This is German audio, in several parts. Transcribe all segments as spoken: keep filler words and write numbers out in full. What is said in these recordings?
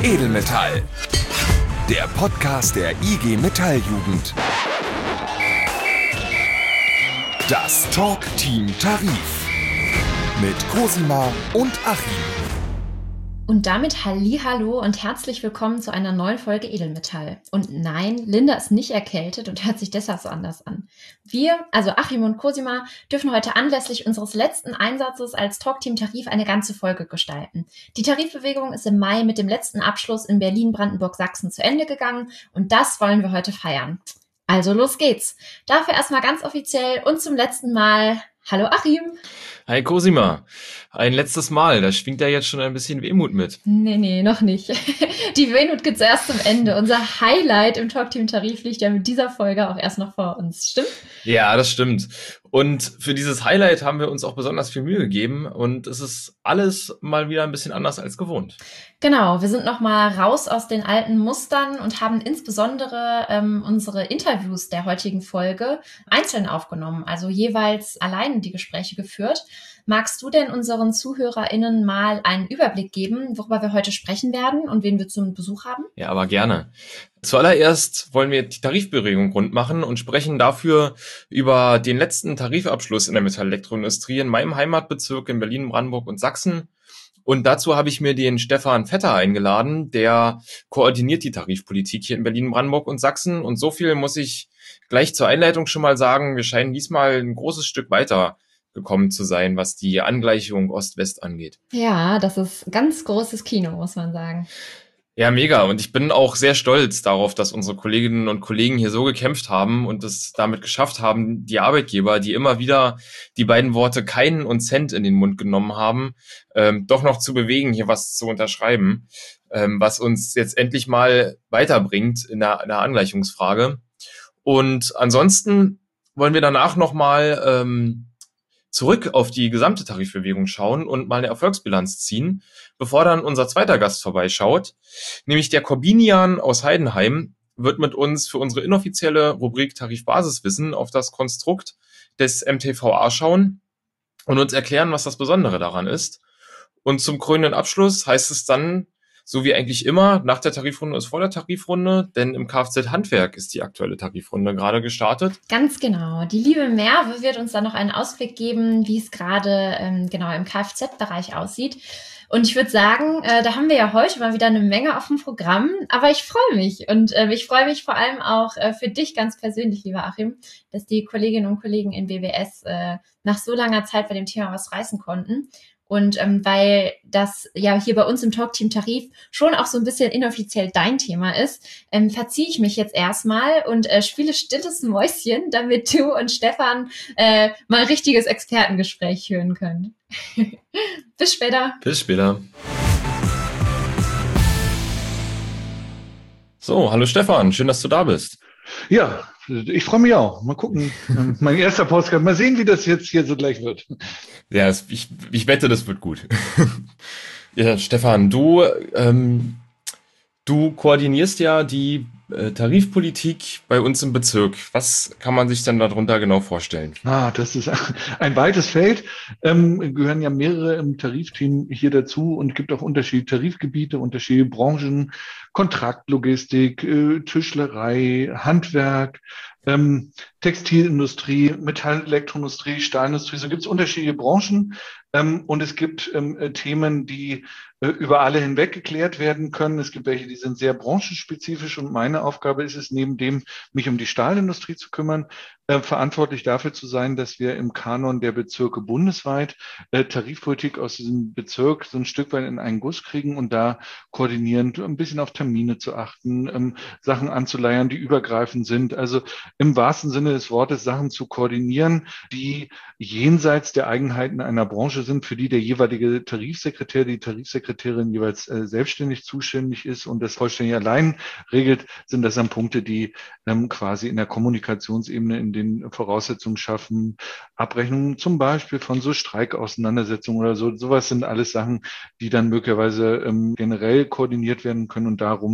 Edelmetall. Der Podcast der I G Metall-Jugend. Das Talk-Team Tarif. Mit Cosima und Achim. Und damit Hallihallo und herzlich willkommen zu einer neuen Folge Edelmetall. Und nein, Linda ist nicht erkältet und hört sich deshalb so anders an. Wir, also Achim und Cosima, dürfen heute anlässlich unseres letzten Einsatzes als Talkteam Tarif eine ganze Folge gestalten. Die Tarifbewegung ist im Mai mit dem letzten Abschluss in Berlin, Brandenburg, Sachsen zu Ende gegangen und das wollen wir heute feiern. Also los geht's. Dafür erstmal ganz offiziell und zum letzten Mal hallo Achim. Hi Cosima, ein letztes Mal, da schwingt ja jetzt schon ein bisschen Wehmut mit. Nee, nee, noch nicht. Die Wehmut gibt's erst zum Ende. Unser Highlight im Talkteam Tarif liegt ja mit dieser Folge auch erst noch vor uns, stimmt? Ja, das stimmt. Und für dieses Highlight haben wir uns auch besonders viel Mühe gegeben und es ist alles mal wieder ein bisschen anders als gewohnt. Genau, wir sind nochmal raus aus den alten Mustern und haben insbesondere ähm, unsere Interviews der heutigen Folge einzeln aufgenommen, also jeweils allein die Gespräche geführt. Magst du denn unseren ZuhörerInnen mal einen Überblick geben, worüber wir heute sprechen werden und wen wir zum Besuch haben? Ja, aber gerne. Zuallererst wollen wir die Tarifbewegung rund machen und sprechen dafür über den letzten Tarifabschluss in der Metallelektroindustrie in meinem Heimatbezirk in Berlin, Brandenburg und Sachsen. Und dazu habe ich mir den Stefan Vetter eingeladen, der koordiniert die Tarifpolitik hier in Berlin, Brandenburg und Sachsen. Und so viel muss ich gleich zur Einleitung schon mal sagen, wir scheinen diesmal ein großes Stück weiter gekommen zu sein, was die Angleichung Ost-West angeht. Ja, das ist ganz großes Kino, muss man sagen. Ja, mega. Und ich bin auch sehr stolz darauf, dass unsere Kolleginnen und Kollegen hier so gekämpft haben und es damit geschafft haben, die Arbeitgeber, die immer wieder die beiden Worte keinen und Cent in den Mund genommen haben, ähm, doch noch zu bewegen, hier was zu unterschreiben, ähm, was uns jetzt endlich mal weiterbringt in der, in der Angleichungsfrage. Und ansonsten wollen wir danach nochmal ähm, zurück auf die gesamte Tarifbewegung schauen und mal eine Erfolgsbilanz ziehen, bevor dann unser zweiter Gast vorbeischaut, nämlich der Corbinian aus Heidenheim wird mit uns für unsere inoffizielle Rubrik Tarifbasiswissen auf das Konstrukt des M T V A schauen und uns erklären, was das Besondere daran ist. Und zum krönenden Abschluss heißt es dann, so wie eigentlich immer, nach der Tarifrunde ist vor der Tarifrunde, denn im Kfz-Handwerk ist die aktuelle Tarifrunde gerade gestartet. Ganz genau. Die liebe Merve wird uns dann noch einen Ausblick geben, wie es gerade ähm, genau im Kfz-Bereich aussieht. Und ich würde sagen, äh, da haben wir ja heute mal wieder eine Menge auf dem Programm, aber ich freue mich. Und äh, ich freue mich vor allem auch äh, für dich ganz persönlich, lieber Achim, dass die Kolleginnen und Kollegen in B W S äh, nach so langer Zeit bei dem Thema was reißen konnten. Und ähm, weil das ja hier bei uns im Talkteam Tarif schon auch so ein bisschen inoffiziell dein Thema ist, ähm, verziehe ich mich jetzt erstmal und äh, spiele stilles Mäuschen, damit du und Stefan äh, mal richtiges Expertengespräch führen könnt. Bis später. Bis später. So, hallo Stefan, schön, dass du da bist. Ja, ich freue mich auch. Mal gucken. Mein erster Podcast. Mal sehen, wie das jetzt hier so gleich wird. Ja, es, ich, ich wette, das wird gut. Ja, Stefan, du, ähm, du koordinierst ja die äh, Tarifpolitik bei uns im Bezirk. Was kann man sich denn darunter genau vorstellen? Ah, das ist ein weites Feld. Ähm, gehören ja mehrere im Tarifteam hier dazu und gibt auch unterschiedliche Tarifgebiete, unterschiedliche Branchen, Kontraktlogistik, äh, Tischlerei, Handwerk, ähm, Textilindustrie, Metallelektroindustrie, Stahlindustrie. So gibt es unterschiedliche Branchen ähm, und es gibt ähm, Themen, die äh, über alle hinweg geklärt werden können. Es gibt welche, die sind sehr branchenspezifisch und meine Aufgabe ist es, neben dem mich um die Stahlindustrie zu kümmern, äh, verantwortlich dafür zu sein, dass wir im Kanon der Bezirke bundesweit äh, Tarifpolitik aus diesem Bezirk so ein Stück weit in einen Guss kriegen und da koordinierend ein bisschen auf Termine zu achten, ähm, Sachen anzuleiern, die übergreifend sind. Also im wahrsten Sinne des Wortes Sachen zu koordinieren, die jenseits der Eigenheiten einer Branche sind, für die der jeweilige Tarifsekretär, die Tarifsekretärin jeweils äh, selbstständig zuständig ist und das vollständig allein regelt, sind das dann Punkte, die ähm, quasi in der Kommunikationsebene in den Voraussetzungen schaffen, Abrechnungen zum Beispiel von so Streikauseinandersetzungen oder so. Sowas sind alles Sachen, die dann möglicherweise ähm, generell koordiniert werden können und darum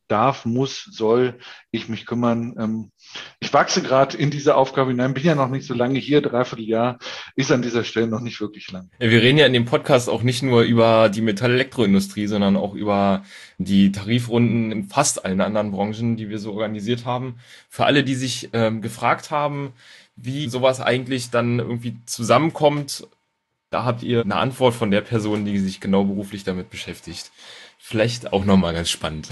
darf, muss, soll ich mich kümmern. Ähm, ich wachse gerade in diese Aufgabe hinein, bin ja noch nicht so lange hier, dreiviertel Jahr, ist an dieser Stelle noch nicht wirklich lang. Ja, wir reden ja in dem Podcast auch nicht nur über die Metall-Elektroindustrie, sondern auch über die Tarifrunden in fast allen anderen Branchen, die wir so organisiert haben. Für alle, die sich ähm, gefragt haben, wie sowas eigentlich dann irgendwie zusammenkommt, da habt ihr eine Antwort von der Person, die sich genau beruflich damit beschäftigt. Vielleicht auch nochmal ganz spannend.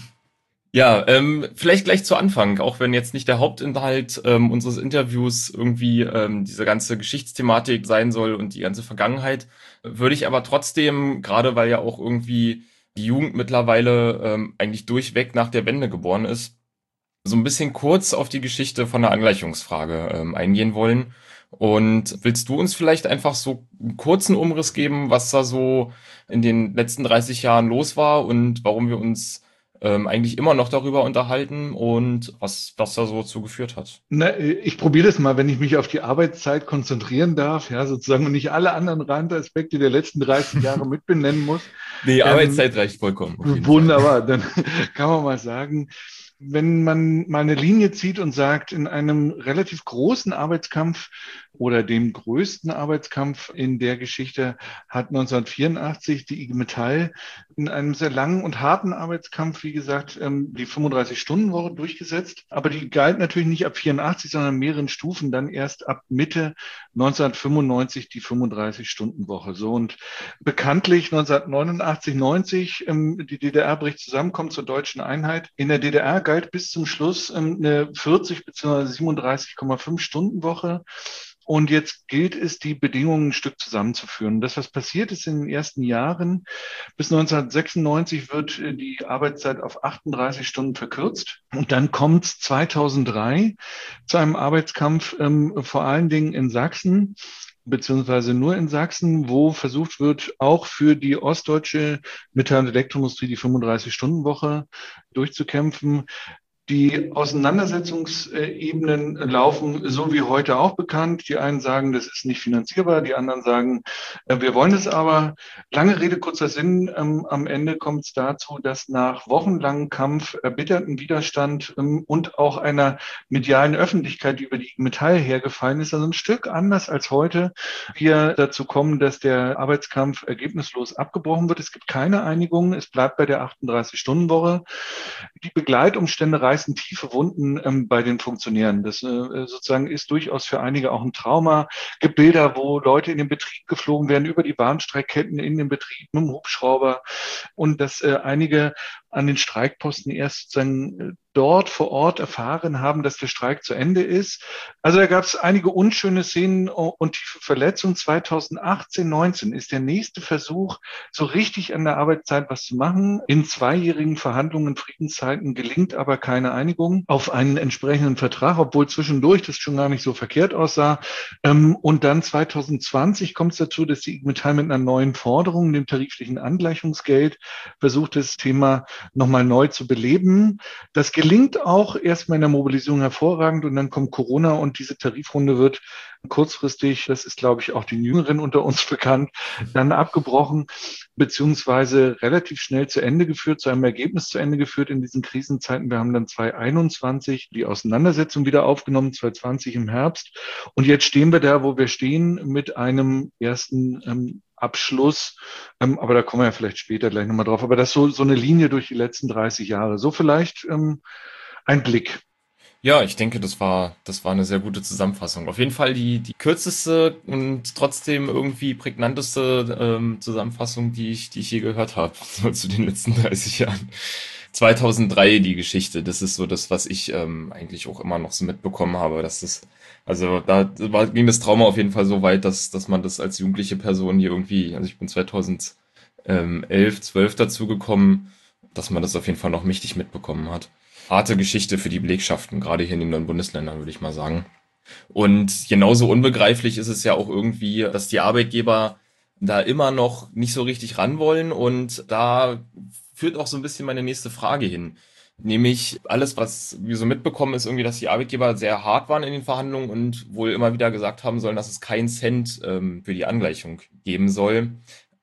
Ja, ähm, vielleicht gleich zu Anfang, auch wenn jetzt nicht der Hauptinhalt ähm, unseres Interviews irgendwie ähm, diese ganze Geschichtsthematik sein soll und die ganze Vergangenheit, würde ich aber trotzdem, gerade weil ja auch irgendwie die Jugend mittlerweile ähm, eigentlich durchweg nach der Wende geboren ist, so ein bisschen kurz auf die Geschichte von der Angleichungsfrage ähm, eingehen wollen. Und willst du uns vielleicht einfach so einen kurzen Umriss geben, was da so in den letzten dreißig Jahren los war und warum wir uns ähm, eigentlich immer noch darüber unterhalten und was das da so zu geführt hat? Na, ich probiere das mal, wenn ich mich auf die Arbeitszeit konzentrieren darf, ja, sozusagen, und nicht alle anderen Randaspekte der letzten dreißig Jahre mit benennen muss. Nee, Ähm, Arbeitszeit reicht vollkommen. Auf jeden Wunderbar, dann kann man mal sagen, wenn man mal eine Linie zieht und sagt, in einem relativ großen Arbeitskampf oder dem größten Arbeitskampf in der Geschichte hat neunzehnhundertvierundachtzig die I G Metall in einem sehr langen und harten Arbeitskampf, wie gesagt, die fünfunddreißig-Stunden-Woche durchgesetzt. Aber die galt natürlich nicht ab vierundachtzig, sondern in mehreren Stufen dann erst ab Mitte neunzehnhundertfünfundneunzig die fünfunddreißig-Stunden-Woche. So, und bekanntlich neunzehnhundertneunundachtzig, neunzig die D D R bricht zusammen, kommt zur deutschen Einheit. In der D D R galt bis zum Schluss eine vierzig bzw. siebenunddreißig Komma fünf Stunden Woche. Und jetzt gilt es, die Bedingungen ein Stück zusammenzuführen. Das, was passiert ist in den ersten Jahren, bis neunzehnhundertsechsundneunzig wird die Arbeitszeit auf achtunddreißig Stunden verkürzt. Und dann kommt es zweitausenddrei zu einem Arbeitskampf, ähm, vor allen Dingen in Sachsen, beziehungsweise nur in Sachsen, wo versucht wird, auch für die ostdeutsche Metall- und Elektroindustrie die fünfunddreißig-Stunden-Woche durchzukämpfen. Die Auseinandersetzungsebenen laufen so wie heute auch bekannt. Die einen sagen, das ist nicht finanzierbar, die anderen sagen, wir wollen es aber. Lange Rede, kurzer Sinn. Am Ende kommt es dazu, dass nach wochenlangem Kampf, erbitterten Widerstand und auch einer medialen Öffentlichkeit, die über die Metall hergefallen ist, also ein Stück anders als heute, wir dazu kommen, dass der Arbeitskampf ergebnislos abgebrochen wird. Es gibt keine Einigung. Es bleibt bei der achtunddreißig-Stunden-Woche. Die Begleitumstände reißen tiefe Wunden ähm, bei den Funktionären. Das äh, sozusagen ist durchaus für einige auch ein Trauma. Es gibt Bilder, wo Leute in den Betrieb geflogen werden, über die Bahnsteigketten in den Betrieb mit dem Hubschrauber, und dass äh, einige an den Streikposten erst sozusagen äh, dort vor Ort erfahren haben, dass der Streik zu Ende ist. Also da gab es einige unschöne Szenen und tiefe Verletzungen. zweitausendachtzehn, neunzehn ist der nächste Versuch, so richtig an der Arbeitszeit was zu machen. In zweijährigen Verhandlungen, Friedenszeiten gelingt aber keine Einigung auf einen entsprechenden Vertrag, obwohl zwischendurch das schon gar nicht so verkehrt aussah. Und dann zweitausendzwanzig kommt es dazu, dass die I G Metall mit einer neuen Forderung, dem tariflichen Angleichungsgeld, versucht, das Thema nochmal neu zu beleben. Das gelingt auch erstmal in der Mobilisierung hervorragend, und dann kommt Corona und diese Tarifrunde wird kurzfristig, das ist, glaube ich, auch den Jüngeren unter uns bekannt, dann abgebrochen, beziehungsweise relativ schnell zu Ende geführt, zu einem Ergebnis zu Ende geführt in diesen Krisenzeiten. Wir haben dann zweitausendeinundzwanzig die Auseinandersetzung wieder aufgenommen, zweitausendzwanzig im Herbst. Und jetzt stehen wir da, wo wir stehen, mit einem ersten ähm, Abschluss, ähm, aber da kommen wir ja vielleicht später gleich nochmal drauf. Aber das ist so, so eine Linie durch die letzten dreißig Jahre. So vielleicht ähm, ein Blick. Ja, ich denke, das war, das war eine sehr gute Zusammenfassung. Auf jeden Fall die, die kürzeste und trotzdem irgendwie prägnanteste ähm, Zusammenfassung, die ich, die ich je gehört habe, so zu den letzten dreißig Jahren. zweitausenddrei die Geschichte, das ist so das, was ich ähm, eigentlich auch immer noch so mitbekommen habe, dass das, also da war, ging das Trauma auf jeden Fall so weit, dass, dass man das als jugendliche Person hier irgendwie, also ich bin zweitausendelf, zwölf dazu gekommen, dass man das auf jeden Fall noch mächtig mitbekommen hat. Harte Geschichte für die Belegschaften, gerade hier in den neuen Bundesländern, würde ich mal sagen. Und genauso unbegreiflich ist es ja auch irgendwie, dass die Arbeitgeber da immer noch nicht so richtig ran wollen, und da führt auch so ein bisschen meine nächste Frage hin. Nämlich alles, was wir so mitbekommen, ist irgendwie, dass die Arbeitgeber sehr hart waren in den Verhandlungen und wohl immer wieder gesagt haben sollen, dass es keinen Cent ähm, für die Angleichung geben soll.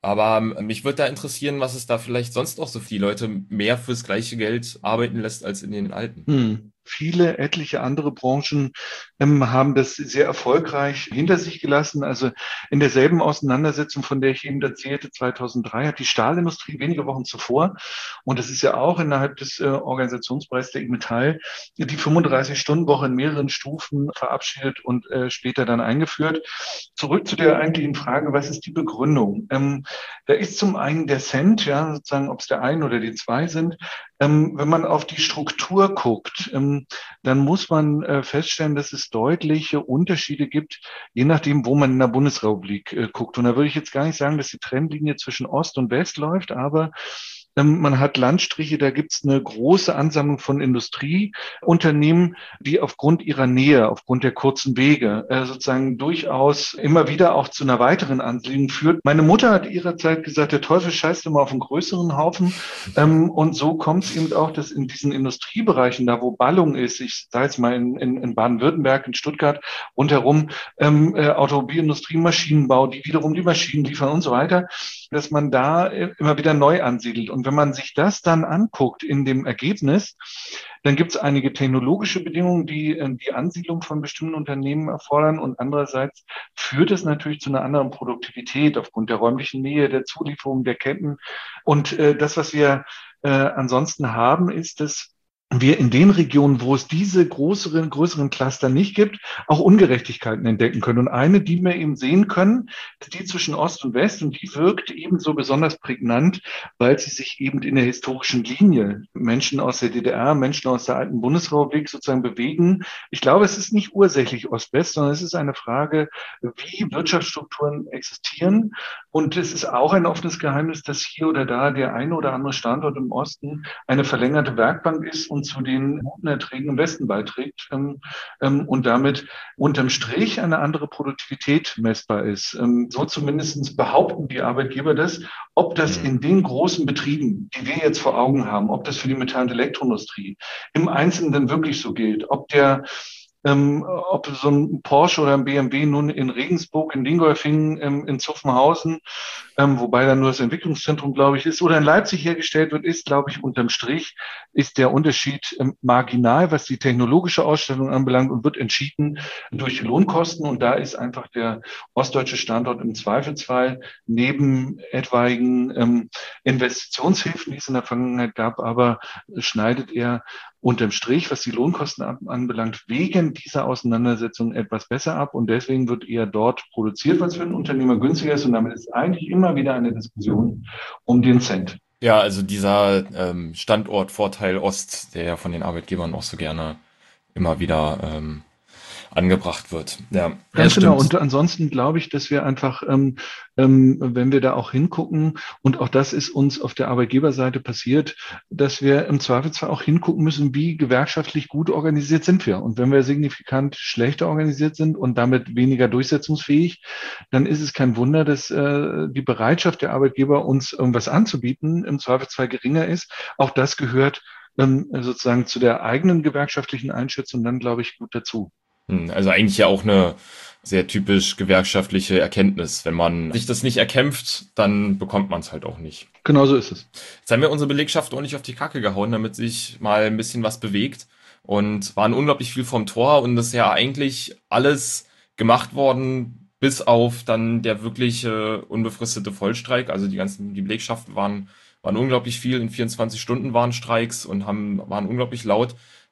Aber ähm, mich würde da interessieren, was es da vielleicht sonst noch so viele Leute mehr fürs gleiche Geld arbeiten lässt als in den alten. Hm. Viele, etliche andere Branchen ähm, haben das sehr erfolgreich hinter sich gelassen. Also in derselben Auseinandersetzung, von der ich eben erzählte, zweitausenddrei hat die Stahlindustrie wenige Wochen zuvor, und das ist ja auch innerhalb des äh, Organisationsbereichs der I Metall, die fünfunddreißig-Stunden-Woche in mehreren Stufen verabschiedet und äh, später dann eingeführt. Zurück zu der eigentlichen Frage, was ist die Begründung? Ähm, da ist zum einen der Cent, ja, sozusagen, ob es der ein oder die zwei sind. Ähm, wenn man auf die Struktur guckt, ähm, dann muss man äh, feststellen, dass es deutliche Unterschiede gibt, je nachdem, wo man in der Bundesrepublik äh, guckt. Und da würde ich jetzt gar nicht sagen, dass die Trennlinie zwischen Ost und West läuft, aber ähm, man hat Landstriche, da gibt es eine große Ansammlung von Industrieunternehmen, die aufgrund ihrer Nähe, aufgrund der kurzen Wege äh, sozusagen durchaus immer wieder auch zu einer weiteren Ansiedlung führt. Meine Mutter hat ihrer Zeit gesagt, der Teufel scheißt immer auf einen größeren Haufen. Ähm, und so kommt es eben auch, dass in diesen Industriebereichen, da wo Ballung ist, ich sage jetzt mal in, in, in Baden-Württemberg, in Stuttgart, rundherum ähm, äh, Automobilindustrie, Maschinenbau, die wiederum die Maschinen liefern und so weiter, dass man da äh, immer wieder neu ansiedelt. Und wenn man sich das dann anguckt in dem Ergebnis, dann gibt es einige technologische Bedingungen, die äh, die Ansiedlung von bestimmten Unternehmen erfordern. Und andererseits führt es natürlich zu einer anderen Produktivität aufgrund der räumlichen Nähe, der Zulieferung, der Ketten. Und äh, das, was wir äh, ansonsten haben, ist, dass wir in den Regionen, wo es diese größeren, größeren Cluster nicht gibt, auch Ungerechtigkeiten entdecken können. Und eine, die wir eben sehen können, ist die zwischen Ost und West, und die wirkt ebenso besonders prägnant, weil sie sich eben in der historischen Linie Menschen aus der D D R, Menschen aus der alten Bundesrepublik sozusagen bewegen. Ich glaube, es ist nicht ursächlich Ost-West, sondern es ist eine Frage, wie Wirtschaftsstrukturen existieren. Und es ist auch ein offenes Geheimnis, dass hier oder da der eine oder andere Standort im Osten eine verlängerte Werkbank ist und zu den guten Erträgen im Westen beiträgt ähm, ähm, und damit unterm Strich eine andere Produktivität messbar ist. Ähm, so zumindest behaupten die Arbeitgeber das. Ob das in den großen Betrieben, die wir jetzt vor Augen haben, ob das für die Metall- und Elektroindustrie im Einzelnen dann wirklich so gilt, ob der Ähm, ob so ein Porsche oder ein B M W nun in Regensburg, in Dingolfing, ähm, in Zuffenhausen, ähm, wobei dann nur das Entwicklungszentrum, glaube ich, ist, oder in Leipzig hergestellt wird, ist, glaube ich, unterm Strich ist der Unterschied ähm, marginal, was die technologische Ausstattung anbelangt, und wird entschieden durch die Lohnkosten. Und da ist einfach der ostdeutsche Standort im Zweifelsfall neben etwaigen ähm, Investitionshilfen, die es in der Vergangenheit gab, aber schneidet er unterm Strich, was die Lohnkosten anbelangt, wegen dieser Auseinandersetzung etwas besser ab. Und deswegen wird eher dort produziert, was für einen Unternehmer günstiger ist. Und damit ist eigentlich immer wieder eine Diskussion um den Cent. Ja, also dieser ähm, Standortvorteil Ost, der ja von den Arbeitgebern auch so gerne immer wieder ähm, angebracht wird. Ja, ganz ja, genau. Und ansonsten glaube ich, dass wir einfach, ähm, ähm, wenn wir da auch hingucken, und auch das ist uns auf der Arbeitgeberseite passiert, dass wir im Zweifelsfall auch hingucken müssen, wie gewerkschaftlich gut organisiert sind wir. Und wenn wir signifikant schlechter organisiert sind und damit weniger durchsetzungsfähig, dann ist es kein Wunder, dass äh, die Bereitschaft der Arbeitgeber, uns irgendwas anzubieten, im Zweifelsfall geringer ist. Auch das gehört ähm, sozusagen zu der eigenen gewerkschaftlichen Einschätzung dann, glaube ich, gut dazu. Also eigentlich ja auch eine sehr typisch gewerkschaftliche Erkenntnis. Wenn man sich das nicht erkämpft, dann bekommt man es halt auch nicht. Genau so ist es. Jetzt haben wir unsere Belegschaft ordentlich auf die Kacke gehauen, damit sich mal ein bisschen was bewegt, und waren unglaublich viel vom Tor, und das ist ja eigentlich alles gemacht worden, bis auf dann der wirkliche unbefristete Vollstreik. Also die ganzen, die Belegschaften waren, waren unglaublich viel, in vierundzwanzig Stunden waren Streiks und haben, waren unglaublich laut.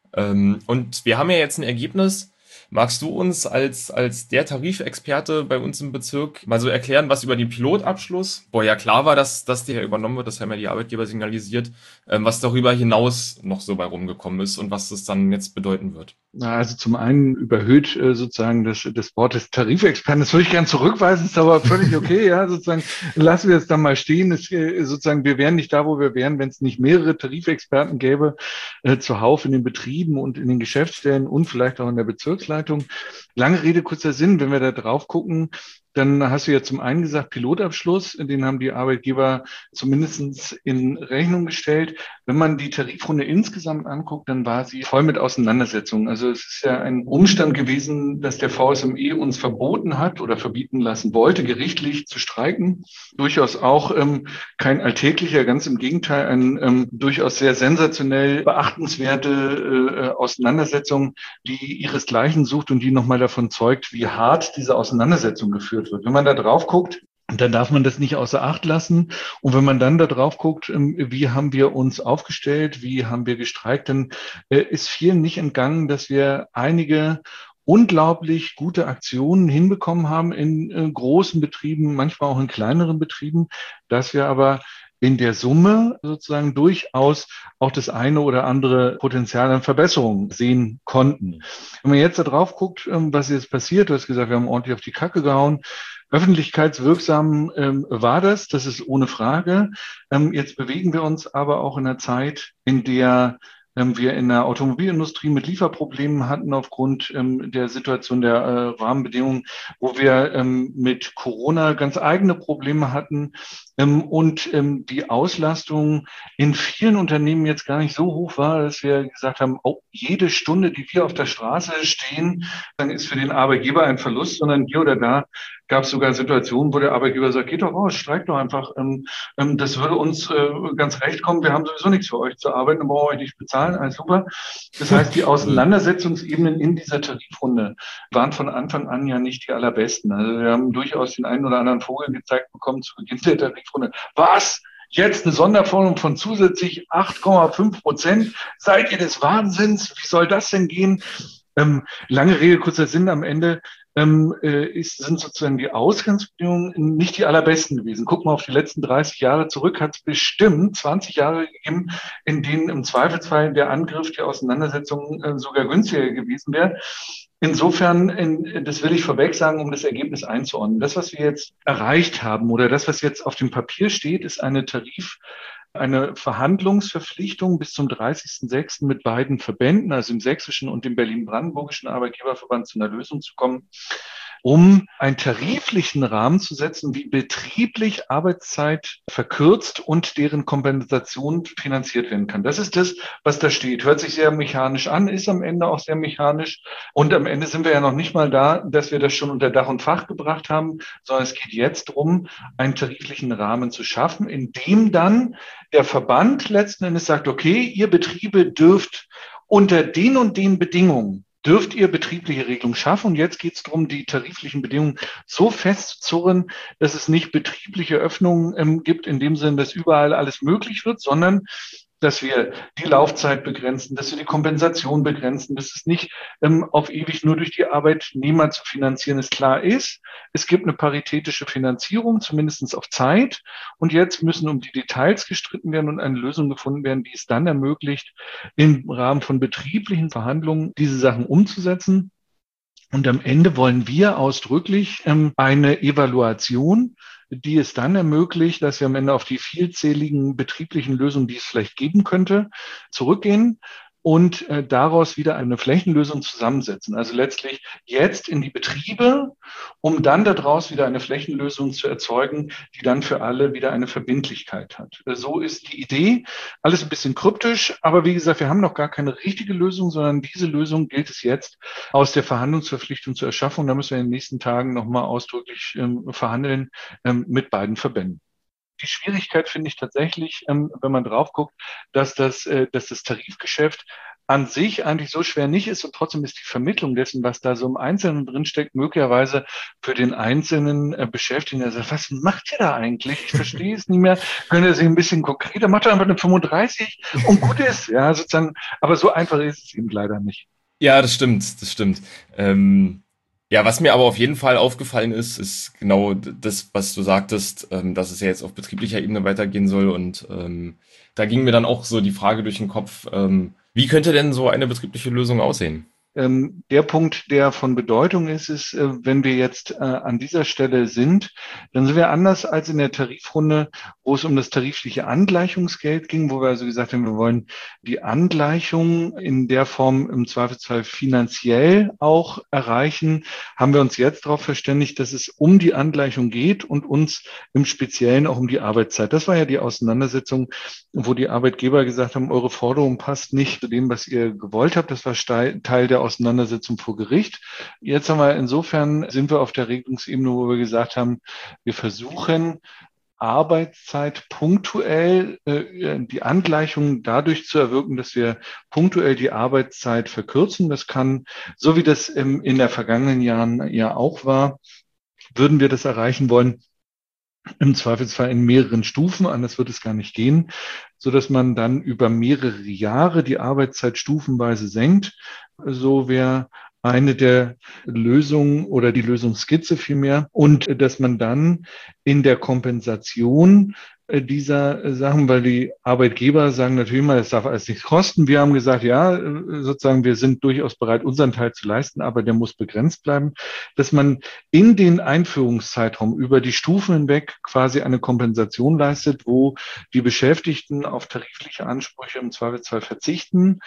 Und wir haben ja jetzt ein Ergebnis. Magst du uns als, als der Tarifexperte bei uns im Bezirk mal so erklären, was über den Pilotabschluss, wo ja klar war, dass, dass der übernommen wird, das haben ja die Arbeitgeber signalisiert, ähm, was darüber hinaus noch so bei rumgekommen ist und was das dann jetzt bedeuten wird? Also zum einen überhöht äh, sozusagen das, das Wort des Tarifexperten. Das würde ich gern zurückweisen, ist aber völlig okay. Ja, sozusagen lassen wir es dann mal stehen. Es, äh, sozusagen, wir wären nicht da, wo wir wären, wenn es nicht mehrere Tarifexperten gäbe, äh, zuhauf in den Betrieben und in den Geschäftsstellen und vielleicht auch in der Bezirksleitung. Lange Rede, kurzer Sinn, wenn wir da drauf gucken. dann hast du ja zum einen gesagt, Pilotabschluss, den haben die Arbeitgeber zumindest in Rechnung gestellt. Wenn man die Tarifrunde insgesamt anguckt, dann war sie voll mit Auseinandersetzungen. Also es ist ja ein Umstand gewesen, dass der V S M E uns verboten hat oder verbieten lassen wollte, gerichtlich zu streiken. Durchaus auch ähm, kein alltäglicher, ganz im Gegenteil, ein ähm, durchaus sehr sensationell beachtenswerte äh, Auseinandersetzung, die ihresgleichen sucht und die nochmal davon zeugt, wie hart diese Auseinandersetzung geführt wird. Wenn man da drauf guckt, dann darf man das nicht außer Acht lassen. Und wenn man dann da drauf guckt, wie haben wir uns aufgestellt, wie haben wir gestreikt, dann ist vielen nicht entgangen, dass wir einige unglaublich gute Aktionen hinbekommen haben in, in großen Betrieben, manchmal auch in kleineren Betrieben, dass wir aber in der Summe sozusagen durchaus auch das eine oder andere Potenzial an Verbesserungen sehen konnten. Wenn man jetzt da drauf guckt, was jetzt passiert, du hast gesagt, wir haben ordentlich auf die Kacke gehauen. Öffentlichkeitswirksam ähm, war das, das ist ohne Frage. Ähm, jetzt bewegen wir uns aber auch in einer Zeit, in der ähm, wir in der Automobilindustrie mit Lieferproblemen hatten aufgrund ähm, der Situation der äh, Rahmenbedingungen, wo wir ähm, mit Corona ganz eigene Probleme hatten ähm, und ähm, die Auslastung in vielen Unternehmen jetzt gar nicht so hoch war, dass wir gesagt haben, oh, jede Stunde, die wir auf der Straße stehen, dann ist für den Arbeitgeber ein Verlust, sondern hier oder da gab es sogar Situationen, wo der Arbeitgeber sagt, geht doch raus, streikt doch einfach. Ähm, ähm, das würde uns äh, ganz recht kommen. Wir haben sowieso nichts für euch zu arbeiten, dann brauchen wir euch nicht bezahlen. Alles super. Das heißt, die Auseinandersetzungsebenen in dieser Tarifrunde waren von Anfang an ja nicht die allerbesten. Also wir haben durchaus den einen oder anderen Vogel gezeigt bekommen zu Beginn der Tarifrunde. Was? Jetzt eine Sonderforderung von zusätzlich acht Komma fünf Prozent? Seid ihr des Wahnsinns? Wie soll das denn gehen? Ähm, lange Rede, kurzer Sinn am Ende. Ähm, äh, ist, sind sozusagen die Ausgangsbedingungen nicht die allerbesten gewesen. Guck mal auf die letzten dreißig Jahre zurück, hat es bestimmt zwanzig Jahre gegeben, in denen im Zweifelsfall der Angriff, die Auseinandersetzung äh, sogar günstiger gewesen wäre. Insofern, in, das will ich vorweg sagen, um das Ergebnis einzuordnen. Das, was wir jetzt erreicht haben oder das, was jetzt auf dem Papier steht, ist eine Tarif- eine Verhandlungsverpflichtung bis zum dreißigsten sechsten mit beiden Verbänden, also dem sächsischen und dem berlin-brandenburgischen Arbeitgeberverband, zu einer Lösung zu kommen, um einen tariflichen Rahmen zu setzen, wie betrieblich Arbeitszeit verkürzt und deren Kompensation finanziert werden kann. Das ist das, was da steht. Hört sich sehr mechanisch an, ist am Ende auch sehr mechanisch. Und am Ende sind wir ja noch nicht mal da, dass wir das schon unter Dach und Fach gebracht haben, sondern es geht jetzt darum, einen tariflichen Rahmen zu schaffen, in dem dann der Verband letzten Endes sagt, okay, ihr Betriebe dürft unter den und den Bedingungen dürft ihr betriebliche Regelungen schaffen. Und jetzt geht es darum, die tariflichen Bedingungen so festzuzurren, dass es nicht betriebliche Öffnungen ähm, gibt, in dem Sinne, dass überall alles möglich wird, sondern dass wir die Laufzeit begrenzen, dass wir die Kompensation begrenzen, dass es nicht ähm, auf ewig nur durch die Arbeitnehmer zu finanzieren ist. Klar ist, es gibt eine paritätische Finanzierung, zumindest auf Zeit. Und jetzt müssen um die Details gestritten werden und eine Lösung gefunden werden, die es dann ermöglicht, im Rahmen von betrieblichen Verhandlungen diese Sachen umzusetzen. Und am Ende wollen wir ausdrücklich ähm, eine Evaluation, die es dann ermöglicht, dass wir am Ende auf die vielzähligen betrieblichen Lösungen, die es vielleicht geben könnte, zurückgehen und äh, daraus wieder eine Flächenlösung zusammensetzen. Also letztlich jetzt in die Betriebe, um dann daraus wieder eine Flächenlösung zu erzeugen, die dann für alle wieder eine Verbindlichkeit hat. So ist die Idee. Alles ein bisschen kryptisch, aber wie gesagt, wir haben noch gar keine richtige Lösung, sondern diese Lösung gilt es jetzt aus der Verhandlungsverpflichtung zu erschaffen. Da müssen wir in den nächsten Tagen nochmal ausdrücklich ähm, verhandeln ähm, mit beiden Verbänden. Die Schwierigkeit finde ich tatsächlich, ähm, wenn man drauf guckt, dass das, äh, dass das Tarifgeschäft an sich eigentlich so schwer nicht ist und trotzdem ist die Vermittlung dessen, was da so im Einzelnen drinsteckt, möglicherweise für den einzelnen äh, Beschäftigten, der sagt, was macht ihr da eigentlich? Ich verstehe es nicht mehr. Könnt ihr sich ein bisschen konkreter, macht doch einfach eine fünfunddreißig und gut ist. Ja, sozusagen, aber so einfach ist es eben leider nicht. Ja, das stimmt, das stimmt. Ähm Ja, was mir aber auf jeden Fall aufgefallen ist, ist genau das, was du sagtest, ähm, dass es ja jetzt auf betrieblicher Ebene weitergehen soll. Und ähm, da ging mir dann auch so die Frage durch den Kopf, ähm, wie könnte denn so eine betriebliche Lösung aussehen? Ähm, der Punkt, der von Bedeutung ist, ist, äh, wenn wir jetzt äh, an dieser Stelle sind, dann sind wir anders als in der Tarifrunde, wo es um das tarifliche Angleichungsgeld ging, wo wir also gesagt haben, wir wollen die Angleichung in der Form im Zweifelsfall finanziell auch erreichen, haben wir uns jetzt darauf verständigt, dass es um die Angleichung geht und uns im Speziellen auch um die Arbeitszeit. Das war ja die Auseinandersetzung, wo die Arbeitgeber gesagt haben, eure Forderung passt nicht zu dem, was ihr gewollt habt. Das war Teil der Auseinandersetzung vor Gericht. Jetzt haben wir insofern, sind wir auf der Regelungsebene, wo wir gesagt haben, wir versuchen, Arbeitszeit punktuell äh, die Angleichung dadurch zu erwirken, dass wir punktuell die Arbeitszeit verkürzen. Das kann, so wie das ähm, in der vergangenen Jahren ja auch war, würden wir das erreichen wollen, im Zweifelsfall in mehreren Stufen, anders wird es gar nicht gehen, so dass man dann über mehrere Jahre die Arbeitszeit stufenweise senkt. So wäre eine der Lösungen oder die Lösungsskizze vielmehr. Und dass man dann in der Kompensation dieser Sachen, weil die Arbeitgeber sagen natürlich immer, das darf alles nichts kosten. Wir haben gesagt, ja, sozusagen, wir sind durchaus bereit, unseren Teil zu leisten, aber der muss begrenzt bleiben, dass man in den Einführungszeitraum über die Stufen hinweg quasi eine Kompensation leistet, wo die Beschäftigten auf tarifliche Ansprüche im Zweifelsfall verzichten,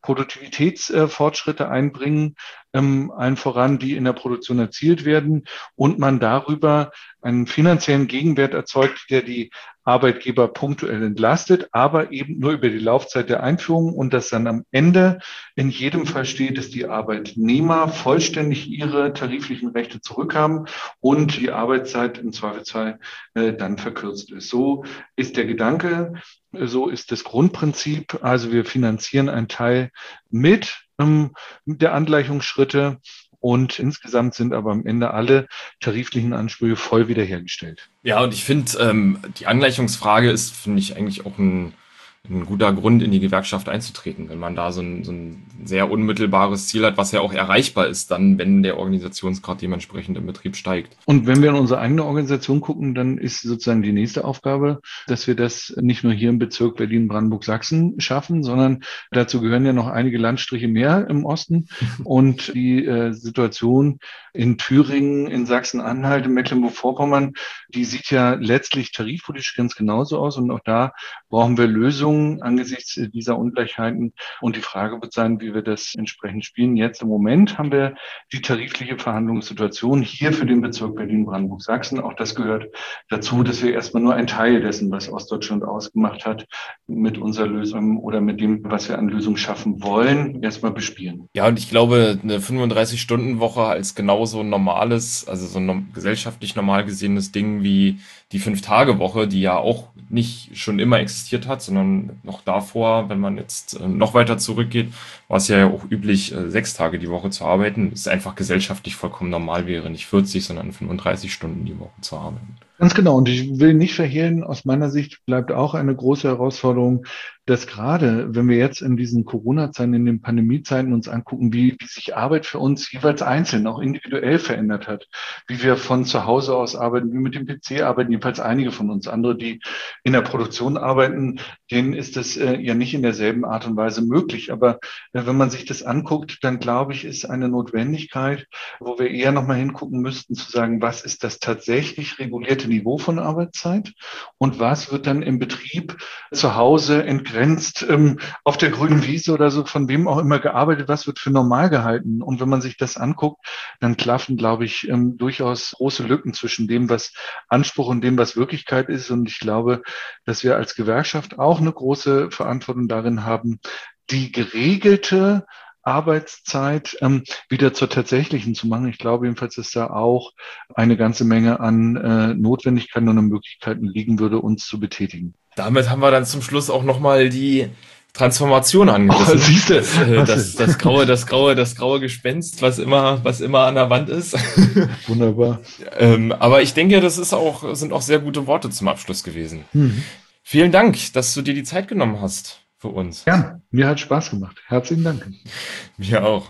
Produktivitätsfortschritte einbringen, ähm, allen voran, die in der Produktion erzielt werden und man darüber einen finanziellen Gegenwert erzeugt, der die Arbeitgeber punktuell entlastet, aber eben nur über die Laufzeit der Einführung und dass dann am Ende in jedem Fall steht, dass die Arbeitnehmer vollständig ihre tariflichen Rechte zurückhaben und die Arbeitszeit im Zweifelsfall äh, dann verkürzt ist. So ist der Gedanke, so ist das Grundprinzip. Also wir finanzieren einen Teil mit ähm, der Angleichungsschritte. Und insgesamt sind aber am Ende alle tariflichen Ansprüche voll wiederhergestellt. Ja, und ich finde, ähm, die Angleichungsfrage ist, finde ich, eigentlich auch ein, ein guter Grund, in die Gewerkschaft einzutreten, wenn man da so ein, so ein sehr unmittelbares Ziel hat, was ja auch erreichbar ist, dann, wenn der Organisationsgrad dementsprechend im Betrieb steigt. Und wenn wir in unsere eigene Organisation gucken, dann ist sozusagen die nächste Aufgabe, dass wir das nicht nur hier im Bezirk Berlin-Brandenburg-Sachsen schaffen, sondern dazu gehören ja noch einige Landstriche mehr im Osten. Und die äh, Situation in Thüringen, in Sachsen-Anhalt, in Mecklenburg-Vorpommern, die sieht ja letztlich tarifpolitisch ganz genauso aus. Und auch da brauchen wir Lösungen angesichts dieser Ungleichheiten. Und die Frage wird sein, wie wir das entsprechend spielen. Jetzt im Moment haben wir die tarifliche Verhandlungssituation hier für den Bezirk Berlin-Brandenburg-Sachsen. Auch das gehört dazu, dass wir erstmal nur einen Teil dessen, was Ostdeutschland ausgemacht hat, mit unserer Lösung oder mit dem, was wir an Lösungen schaffen wollen, erstmal bespielen. Ja, und ich glaube, eine fünfunddreißig-Stunden-Woche als genauso normales, also so ein gesellschaftlich normal gesehenes Ding wie die Fünf-Tage-Woche, die ja auch nicht schon immer existiert hat, sondern noch davor, wenn man jetzt noch weiter zurückgeht, war es ja auch üblich, sechs Tage die Woche zu arbeiten. Es ist einfach gesellschaftlich vollkommen normal wäre, nicht vierzig, sondern fünfunddreißig Stunden die Woche zu arbeiten. Ganz genau. Und ich will nicht verhehlen, aus meiner Sicht bleibt auch eine große Herausforderung, dass gerade, wenn wir jetzt in diesen Corona-Zeiten, in den Pandemie-Zeiten uns angucken, wie, wie sich Arbeit für uns jeweils einzeln, auch individuell verändert hat, wie wir von zu Hause aus arbeiten, wie mit dem P C arbeiten, jedenfalls einige von uns. Andere, die in der Produktion arbeiten, denen ist das äh, ja nicht in derselben Art und Weise möglich. Aber äh, wenn man sich das anguckt, dann glaube ich, ist eine Notwendigkeit, wo wir eher nochmal hingucken müssten, zu sagen, was ist das tatsächlich regulierte Niveau von Arbeitszeit und was wird dann im Betrieb zu Hause entgrenzt ähm, auf der grünen Wiese oder so, von wem auch immer gearbeitet, was wird für normal gehalten. Und wenn man sich das anguckt, dann klaffen, glaube ich, ähm, durchaus große Lücken zwischen dem, was Anspruch und dem, was Wirklichkeit ist. Und ich glaube, dass wir als Gewerkschaft auch eine große Verantwortung darin haben, die geregelte Arbeitszeit ähm, wieder zur tatsächlichen zu machen. Ich glaube jedenfalls, dass da auch eine ganze Menge an äh, Notwendigkeiten und Möglichkeiten liegen würde, uns zu betätigen. Damit haben wir dann zum Schluss auch nochmal die Transformation angerissen. Oh, siehst du, das, äh, das, das graue, das graue, das graue Gespenst, was immer, was immer an der Wand ist. Wunderbar. ähm, aber ich denke, das ist auch, sind auch sehr gute Worte zum Abschluss gewesen. Mhm. Vielen Dank, dass du dir die Zeit genommen hast für uns. Ja, mir hat Spaß gemacht. Herzlichen Dank. Mir auch.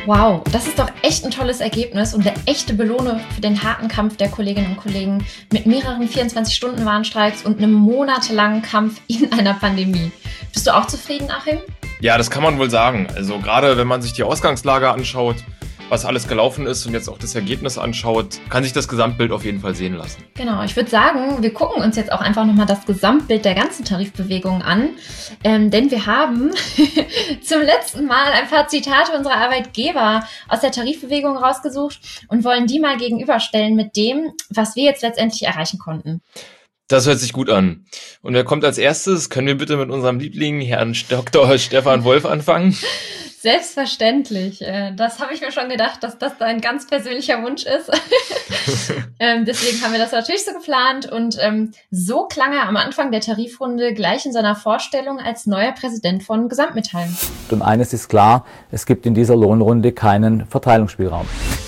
Wow, das ist doch echt ein tolles Ergebnis und eine echte Belohnung für den harten Kampf der Kolleginnen und Kollegen mit mehreren vierundzwanzig-Stunden-Warnstreiks und einem monatelangen Kampf in einer Pandemie. Bist du auch zufrieden, Achim? Ja, das kann man wohl sagen. Also gerade wenn man sich die Ausgangslage anschaut, was alles gelaufen ist und jetzt auch das Ergebnis anschaut, kann sich das Gesamtbild auf jeden Fall sehen lassen. Genau, ich würde sagen, wir gucken uns jetzt auch einfach nochmal das Gesamtbild der ganzen Tarifbewegung an, ähm, denn wir haben zum letzten Mal ein paar Zitate unserer Arbeitgeber aus der Tarifbewegung rausgesucht und wollen die mal gegenüberstellen mit dem, was wir jetzt letztendlich erreichen konnten. Das hört sich gut an. Und wer kommt als erstes? Können wir bitte mit unserem Liebling, Herrn Doktor Stefan Wolf, anfangen? Selbstverständlich. Das habe ich mir schon gedacht, dass das dein ganz persönlicher Wunsch ist. ähm, deswegen haben wir das natürlich so geplant. Und ähm, so klang er am Anfang der Tarifrunde gleich in seiner Vorstellung als neuer Präsident von Gesamtmetall. Und eines ist klar, es gibt in dieser Lohnrunde keinen Verteilungsspielraum.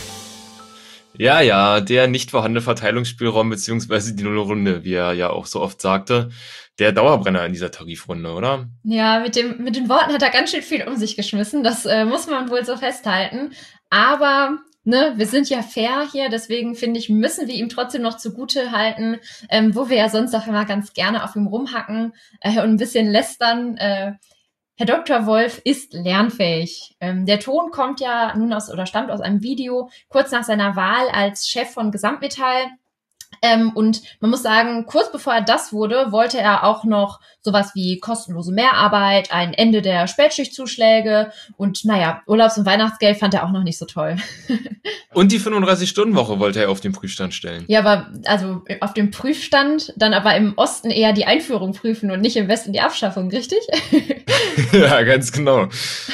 Ja, ja, der nicht vorhandene Verteilungsspielraum beziehungsweise die Nullrunde, wie er ja auch so oft sagte, der Dauerbrenner in dieser Tarifrunde, oder? Ja, mit dem mit den Worten hat er ganz schön viel um sich geschmissen, das äh, muss man wohl so festhalten. Aber ne, wir sind ja fair hier, deswegen finde ich, müssen wir ihm trotzdem noch zugute halten, ähm, wo wir ja sonst auch immer ganz gerne auf ihm rumhacken äh, und ein bisschen lästern. Äh, Herr Doktor Wolf ist lernfähig. Ähm, der Ton kommt ja nun aus oder stammt aus einem Video kurz nach seiner Wahl als Chef von Gesamtmetall. Ähm, und man muss sagen, kurz bevor er das wurde, wollte er auch noch sowas wie kostenlose Mehrarbeit, ein Ende der Spätschichtzuschläge und naja, Urlaubs- und Weihnachtsgeld fand er auch noch nicht so toll. Und die fünfunddreißig-Stunden-Woche wollte er auf den Prüfstand stellen. Ja, aber also auf dem Prüfstand, dann aber im Osten eher die Einführung prüfen und nicht im Westen die Abschaffung, richtig? Ja, ganz genau.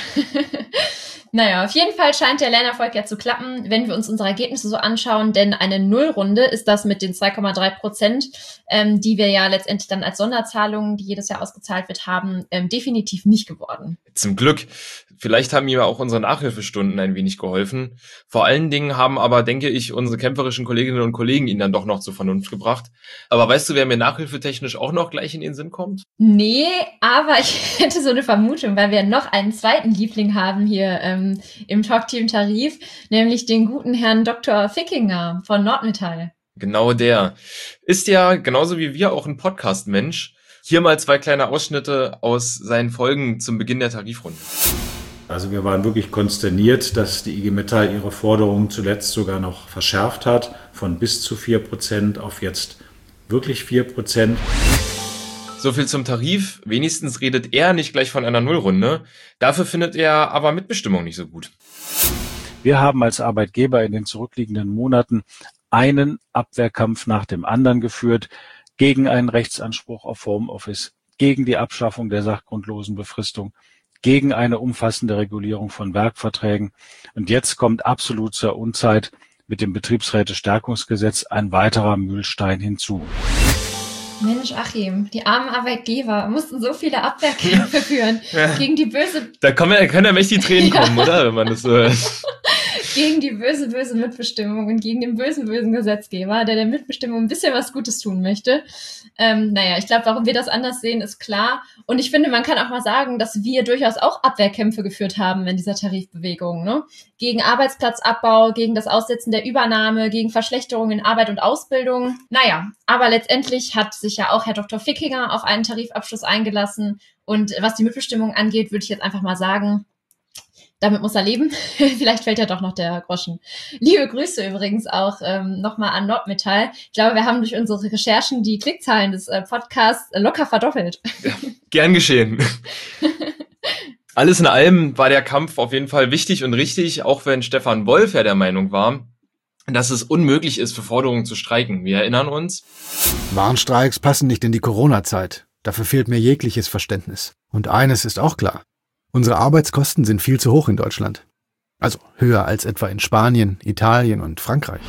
Naja, auf jeden Fall scheint der Lernerfolg ja zu klappen, wenn wir uns unsere Ergebnisse so anschauen, denn eine Nullrunde ist das mit den zwei Komma drei Prozent, ähm, die wir ja letztendlich dann als Sonderzahlungen, die jedes Jahr ausgezahlt wird, haben, ähm, definitiv nicht geworden. Zum Glück. Vielleicht haben ihm auch unsere Nachhilfestunden ein wenig geholfen. Vor allen Dingen haben aber, denke ich, unsere kämpferischen Kolleginnen und Kollegen ihn dann doch noch zur Vernunft gebracht. Aber weißt du, wer mir nachhilfetechnisch auch noch gleich in den Sinn kommt? Nee, aber ich hätte so eine Vermutung, weil wir noch einen zweiten Liebling haben hier ähm, im Talkteam Tarif, nämlich den guten Herrn Doktor Fickinger von Nordmetall. Genau der. Ist ja genauso wie wir auch ein Podcast-Mensch. Hier mal zwei kleine Ausschnitte aus seinen Folgen zum Beginn der Tarifrunde. Also wir waren wirklich konsterniert, dass die I G Metall ihre Forderungen zuletzt sogar noch verschärft hat, von bis zu vier Prozent auf jetzt wirklich vier Prozent. So viel zum Tarif. Wenigstens redet er nicht gleich von einer Nullrunde. Dafür findet er aber Mitbestimmung nicht so gut. Wir haben als Arbeitgeber in den zurückliegenden Monaten einen Abwehrkampf nach dem anderen geführt, gegen einen Rechtsanspruch auf Homeoffice, gegen die Abschaffung der sachgrundlosen Befristung, gegen eine umfassende Regulierung von Werkverträgen. Und jetzt kommt absolut zur Unzeit mit dem Betriebsrätestärkungsgesetz ein weiterer Mühlstein hinzu. Mensch, Achim, die armen Arbeitgeber mussten so viele Abwehrkämpfe führen Ja. gegen die böse, Da können ja, können ja mächtig Tränen Ja. kommen, oder? Wenn man das so hört. gegen die böse, böse Mitbestimmung und gegen den bösen, bösen Gesetzgeber, der der Mitbestimmung ein bisschen was Gutes tun möchte. Ähm, naja, ich glaube, warum wir das anders sehen, ist klar. Und ich finde, man kann auch mal sagen, dass wir durchaus auch Abwehrkämpfe geführt haben in dieser Tarifbewegung, ne? Gegen Arbeitsplatzabbau, gegen das Aussetzen der Übernahme, gegen Verschlechterungen in Arbeit und Ausbildung. Naja, aber letztendlich hat sich ja auch Herr Doktor Fickinger auf einen Tarifabschluss eingelassen. Und was die Mitbestimmung angeht, würde ich jetzt einfach mal sagen, damit muss er leben. Vielleicht fällt ja doch noch der Groschen. Liebe Grüße übrigens auch ähm, nochmal an Nordmetall. Ich glaube, wir haben durch unsere Recherchen die Klickzahlen des äh, Podcasts locker verdoppelt. Ja, gern geschehen. Alles in allem war der Kampf auf jeden Fall wichtig und richtig, auch wenn Stefan Wolf ja der Meinung war, dass es unmöglich ist, für Forderungen zu streiken. Wir erinnern uns. Warnstreiks passen nicht in die Corona-Zeit. Dafür fehlt mir jegliches Verständnis. Und eines ist auch klar. Unsere Arbeitskosten sind viel zu hoch in Deutschland. Also höher als etwa in Spanien, Italien und Frankreich.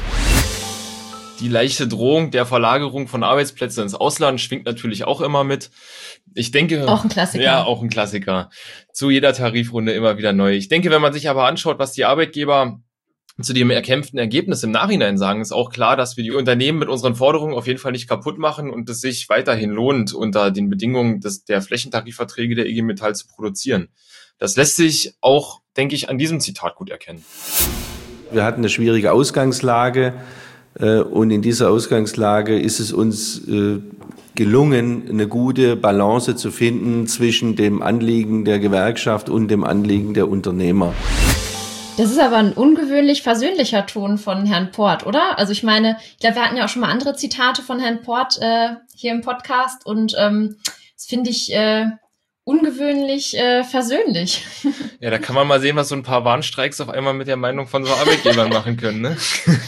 Die leichte Drohung der Verlagerung von Arbeitsplätzen ins Ausland schwingt natürlich auch immer mit. Ich denke, Auch ein Klassiker. Ja, auch ein Klassiker. Zu jeder Tarifrunde immer wieder neu. Ich denke, wenn man sich aber anschaut, was die Arbeitgeber zu dem erkämpften Ergebnis im Nachhinein sagen, ist auch klar, dass wir die Unternehmen mit unseren Forderungen auf jeden Fall nicht kaputt machen und es sich weiterhin lohnt, unter den Bedingungen des, der Flächentarifverträge der I G Metall zu produzieren. Das lässt sich auch, denke ich, an diesem Zitat gut erkennen. Wir hatten eine schwierige Ausgangslage und in dieser Ausgangslage ist es uns gelungen, eine gute Balance zu finden zwischen dem Anliegen der Gewerkschaft und dem Anliegen der Unternehmer. Das ist aber ein ungewöhnlich versöhnlicher Ton von Herrn Port, oder? Also ich meine, ich glaube, wir hatten ja auch schon mal andere Zitate von Herrn Port äh, hier im Podcast und ähm, das finde ich äh, ungewöhnlich äh, versöhnlich. Ja, da kann man mal sehen, was so ein paar Warnstreiks auf einmal mit der Meinung von so Arbeitgebern machen können, ne?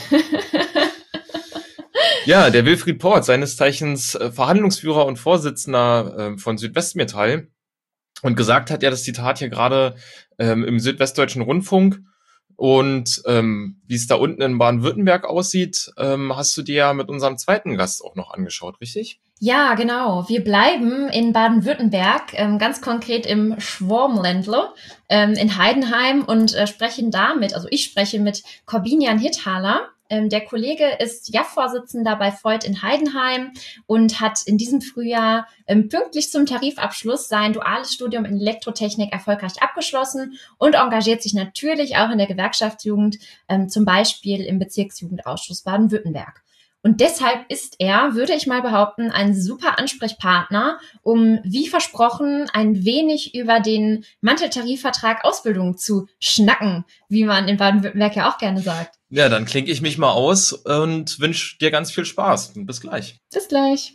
Ja, der Wilfried Port, seines Zeichens Verhandlungsführer und Vorsitzender äh, von Südwestmetall, und gesagt hat er das Zitat hier gerade ähm, im Südwestdeutschen Rundfunk. Und ähm, wie es da unten in Baden-Württemberg aussieht, ähm, hast du dir ja mit unserem zweiten Gast auch noch angeschaut, richtig? Ja, genau. Wir bleiben in Baden-Württemberg, ähm, ganz konkret im Schwarmländle, ähm, in Heidenheim und äh, sprechen damit, also ich spreche mit Corbinian Hitthaler. Ähm, der Kollege ist J A F-Vorsitzender bei Voith in Heidenheim und hat in diesem Frühjahr ähm, pünktlich zum Tarifabschluss sein duales Studium in Elektrotechnik erfolgreich abgeschlossen und engagiert sich natürlich auch in der Gewerkschaftsjugend, ähm, zum Beispiel im Bezirksjugendausschuss Baden-Württemberg. Und deshalb ist er, würde ich mal behaupten, ein super Ansprechpartner, um, wie versprochen, ein wenig über den Manteltarifvertrag Ausbildung zu schnacken, wie man in Baden-Württemberg ja auch gerne sagt. Ja, dann klinke ich mich mal aus und wünsche dir ganz viel Spaß. Und bis gleich. Bis gleich.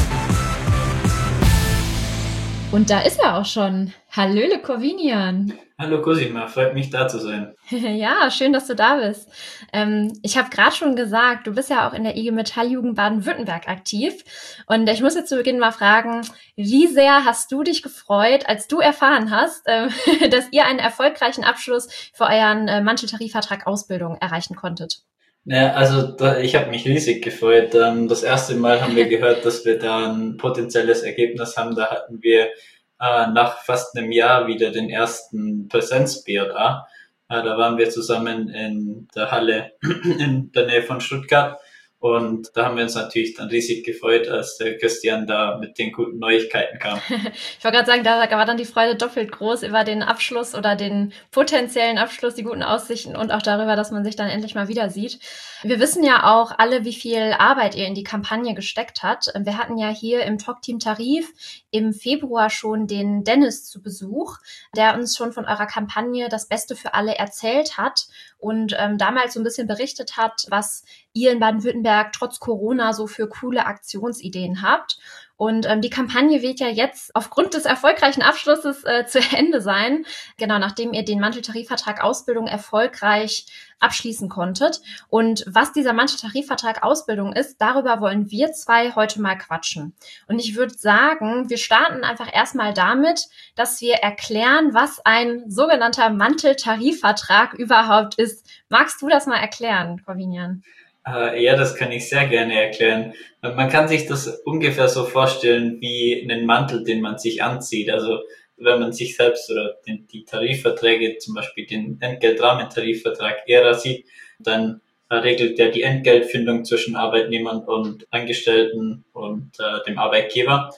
Und da ist er auch schon. Hallöle, Corvinian. Hallo Cosima, freut mich da zu sein. Ja, schön, dass du da bist. Ähm, ich habe gerade schon gesagt, du bist ja auch in der I G Metall-Jugend Baden-Württemberg aktiv. Und ich muss jetzt zu Beginn mal fragen, wie sehr hast du dich gefreut, als du erfahren hast, äh, dass ihr einen erfolgreichen Abschluss für euren äh, Manteltarifvertrag Ausbildung erreichen konntet? Naja, also da, ich habe mich riesig gefreut. Ähm, das erste Mal haben wir gehört, dass wir da ein potenzielles Ergebnis haben. Da hatten wir äh, nach fast einem Jahr wieder den ersten Präsenz-B J A. Äh, da waren wir zusammen in der Halle in der Nähe von Stuttgart. Und da haben wir uns natürlich dann riesig gefreut, als der Christian da mit den guten Neuigkeiten kam. Ich wollte gerade sagen, da war dann die Freude doppelt groß über den Abschluss oder den potenziellen Abschluss, die guten Aussichten und auch darüber, dass man sich dann endlich mal wieder sieht. Wir wissen ja auch alle, wie viel Arbeit ihr in die Kampagne gesteckt habt. Wir hatten ja hier im Talkteam Tarif im Februar schon den Dennis zu Besuch, der uns schon von eurer Kampagne Das Beste für alle erzählt hat und ähm, damals so ein bisschen berichtet hat, was ihr in Baden-Württemberg trotz Corona so für coole Aktionsideen habt. Und ähm, die Kampagne wird ja jetzt aufgrund des erfolgreichen Abschlusses äh, zu Ende sein, genau nachdem ihr den Manteltarifvertrag Ausbildung erfolgreich abschließen konntet. Und was dieser Manteltarifvertrag Ausbildung ist, darüber wollen wir zwei heute mal quatschen. Und ich würde sagen, wir starten einfach erstmal damit, dass wir erklären, was ein sogenannter Manteltarifvertrag überhaupt ist. Magst du das mal erklären, Corvinian? Äh, ja, das kann ich sehr gerne erklären. Man kann sich das ungefähr so vorstellen wie einen Mantel, den man sich anzieht. Also wenn man sich selbst oder den, die Tarifverträge, zum Beispiel den Entgeltrahmentarifvertrag E R A sieht, dann äh, regelt der die Entgeltfindung zwischen Arbeitnehmern und Angestellten und äh, dem Arbeitgeber.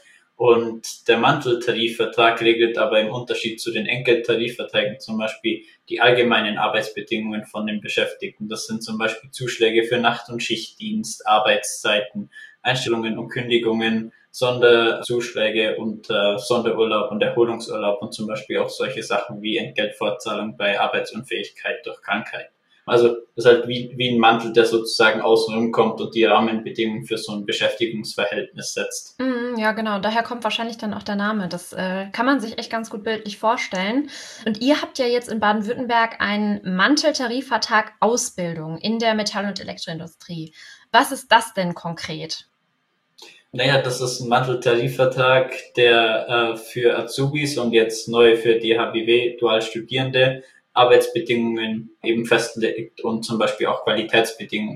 Und der Manteltarifvertrag regelt aber im Unterschied zu den Entgelttarifverträgen zum Beispiel die allgemeinen Arbeitsbedingungen von den Beschäftigten. Das sind zum Beispiel Zuschläge für Nacht- und Schichtdienst, Arbeitszeiten, Einstellungen und Kündigungen, Sonderzuschläge und äh, Sonderurlaub und Erholungsurlaub und zum Beispiel auch solche Sachen wie Entgeltfortzahlung bei Arbeitsunfähigkeit durch Krankheit. Also das ist halt wie, wie ein Mantel, der sozusagen außenrum kommt und die Rahmenbedingungen für so ein Beschäftigungsverhältnis setzt. Mm, ja, genau. Daher kommt wahrscheinlich dann auch der Name. Das äh, kann man sich echt ganz gut bildlich vorstellen. Und ihr habt ja jetzt in Baden-Württemberg einen Manteltarifvertrag Ausbildung in der Metall- und Elektroindustrie. Was ist das denn konkret? Naja, das ist ein Manteltarifvertrag, der äh, für Azubis und jetzt neu für die H B W-Dualstudierende Arbeitsbedingungen eben festlegt und zum Beispiel auch Qualitätsbedingungen.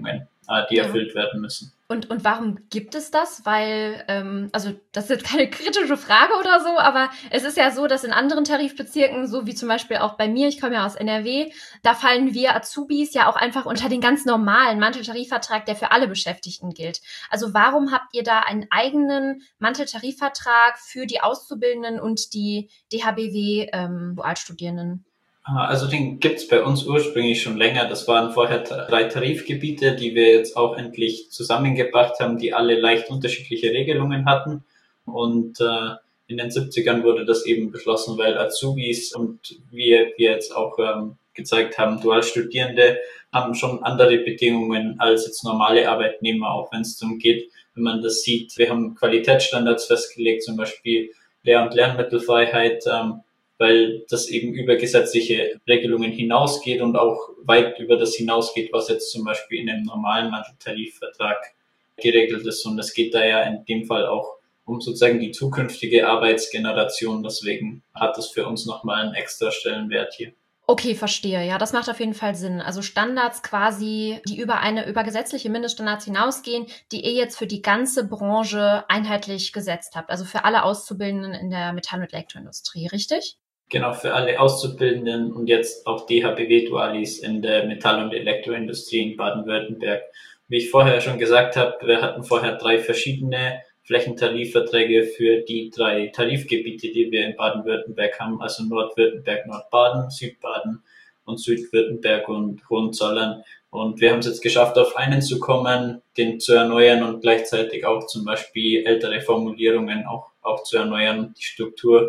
äh, die Ja. erfüllt werden müssen. Und, und warum gibt es das? Weil, ähm, also das ist jetzt keine kritische Frage oder so, aber es ist ja so, dass in anderen Tarifbezirken, so wie zum Beispiel auch bei mir, ich komme ja aus N R W, da fallen wir Azubis ja auch einfach unter den ganz normalen Manteltarifvertrag, der für alle Beschäftigten gilt. Also warum habt ihr da einen eigenen Manteltarifvertrag für die Auszubildenden und die D H B W-Dualstudierenden? Also den gibt's bei uns ursprünglich schon länger. Das waren vorher drei Tarifgebiete, die wir jetzt auch endlich zusammengebracht haben, die alle leicht unterschiedliche Regelungen hatten. Und äh, in den siebzigern wurde das eben beschlossen, weil Azubis und wir, wir jetzt auch ähm, gezeigt haben, Dualstudierende haben schon andere Bedingungen als jetzt normale Arbeitnehmer, auch wenn es darum geht, wenn man das sieht. Wir haben Qualitätsstandards festgelegt, zum Beispiel Lehr- und Lernmittelfreiheit, ähm, weil das eben über gesetzliche Regelungen hinausgeht und auch weit über das hinausgeht, was jetzt zum Beispiel in einem normalen Manteltarifvertrag geregelt ist. Und es geht da ja in dem Fall auch um sozusagen die zukünftige Arbeitsgeneration. Deswegen hat das für uns nochmal einen extra Stellenwert hier. Okay, verstehe. Ja, das macht auf jeden Fall Sinn. Also Standards quasi, die über eine, über gesetzliche Mindeststandards hinausgehen, die ihr jetzt für die ganze Branche einheitlich gesetzt habt. Also für alle Auszubildenden in der Metall- und Elektroindustrie, richtig? Genau, für alle Auszubildenden und jetzt auch D H B W-Dualis in der Metall- und Elektroindustrie in Baden-Württemberg. Wie ich vorher schon gesagt habe, wir hatten vorher drei verschiedene Flächentarifverträge für die drei Tarifgebiete, die wir in Baden-Württemberg haben, also Nordwürttemberg, Nordbaden, Südbaden und Südwürttemberg und Hohenzollern. Und wir haben es jetzt geschafft, auf einen zu kommen, den zu erneuern und gleichzeitig auch zum Beispiel ältere Formulierungen auch, auch zu erneuern, die Struktur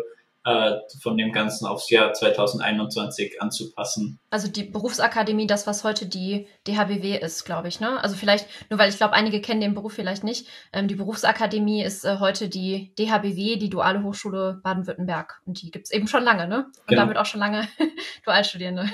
von dem Ganzen aufs Jahr zweitausendeinundzwanzig anzupassen. Also die Berufsakademie, das, was heute die D H B W ist, glaube ich, ne? Also vielleicht, nur weil ich glaube, einige kennen den Beruf vielleicht nicht. Ähm, die Berufsakademie ist äh, heute die D H B W, die Duale Hochschule Baden-Württemberg. Und die gibt's eben schon lange, ne? Und genau. damit auch schon lange Dualstudierende.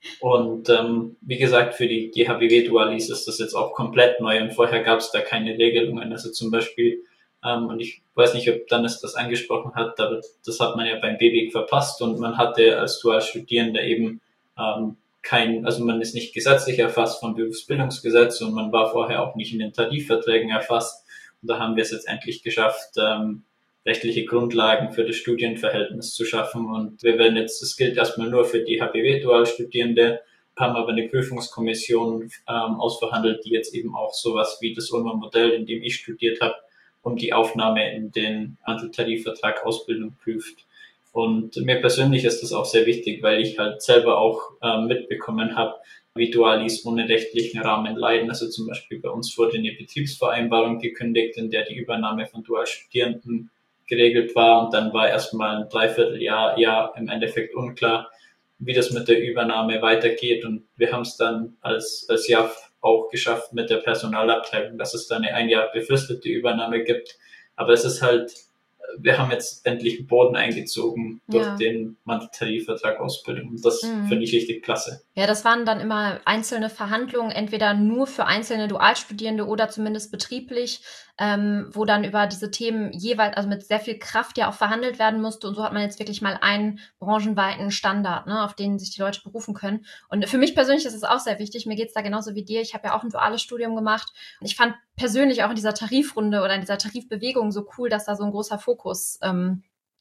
Und ähm, wie gesagt, für die D H B W-Dualis ist das jetzt auch komplett neu und vorher gab es da keine Regelungen. Also zum Beispiel Um, und ich weiß nicht, ob Dennis das angesprochen hat, aber das hat man ja beim B B I C verpasst und man hatte als Dualstudierender eben ähm, kein, also man ist nicht gesetzlich erfasst vom Berufsbildungsgesetz und man war vorher auch nicht in den Tarifverträgen erfasst. Und da haben wir es jetzt endlich geschafft, ähm, rechtliche Grundlagen für das Studienverhältnis zu schaffen. Und wir werden jetzt, das gilt erstmal nur für D H B W-Dualstudierende, haben aber eine Prüfungskommission ähm, ausverhandelt, die jetzt eben auch sowas wie das Ulmer Modell, in dem ich studiert habe, um die Aufnahme in den Manteltarifvertrag Ausbildung prüft. Und mir persönlich ist das auch sehr wichtig, weil ich halt selber auch äh, mitbekommen habe, wie Dualis ohne rechtlichen Rahmen leiden. Also zum Beispiel bei uns wurde eine Betriebsvereinbarung gekündigt, in der die Übernahme von Dualstudierenden geregelt war. Und dann war erstmal ein Dreivierteljahr ja im Endeffekt unklar, wie das mit der Übernahme weitergeht. Und wir haben es dann als, als Jahr auch geschafft mit der Personalabteilung, dass es da eine ein Jahr befristete Übernahme gibt. Aber es ist halt, wir haben jetzt endlich einen Boden eingezogen durch Ja. den Manteltarifvertrag Ausbildung. Und das Mhm. finde ich richtig klasse. Ja, das waren dann immer einzelne Verhandlungen, entweder nur für einzelne Dualstudierende oder zumindest betrieblich, ähm, wo dann über diese Themen jeweils, also mit sehr viel Kraft ja auch verhandelt werden musste. Und so hat man jetzt wirklich mal einen branchenweiten Standard, ne, auf den sich die Leute berufen können. Und für mich persönlich ist es auch sehr wichtig. Mir geht's da genauso wie dir. Ich habe ja auch ein duales Studium gemacht. Und ich fand persönlich auch in dieser Tarifrunde oder in dieser Tarifbewegung so cool, dass da so ein großer Fokus ähm,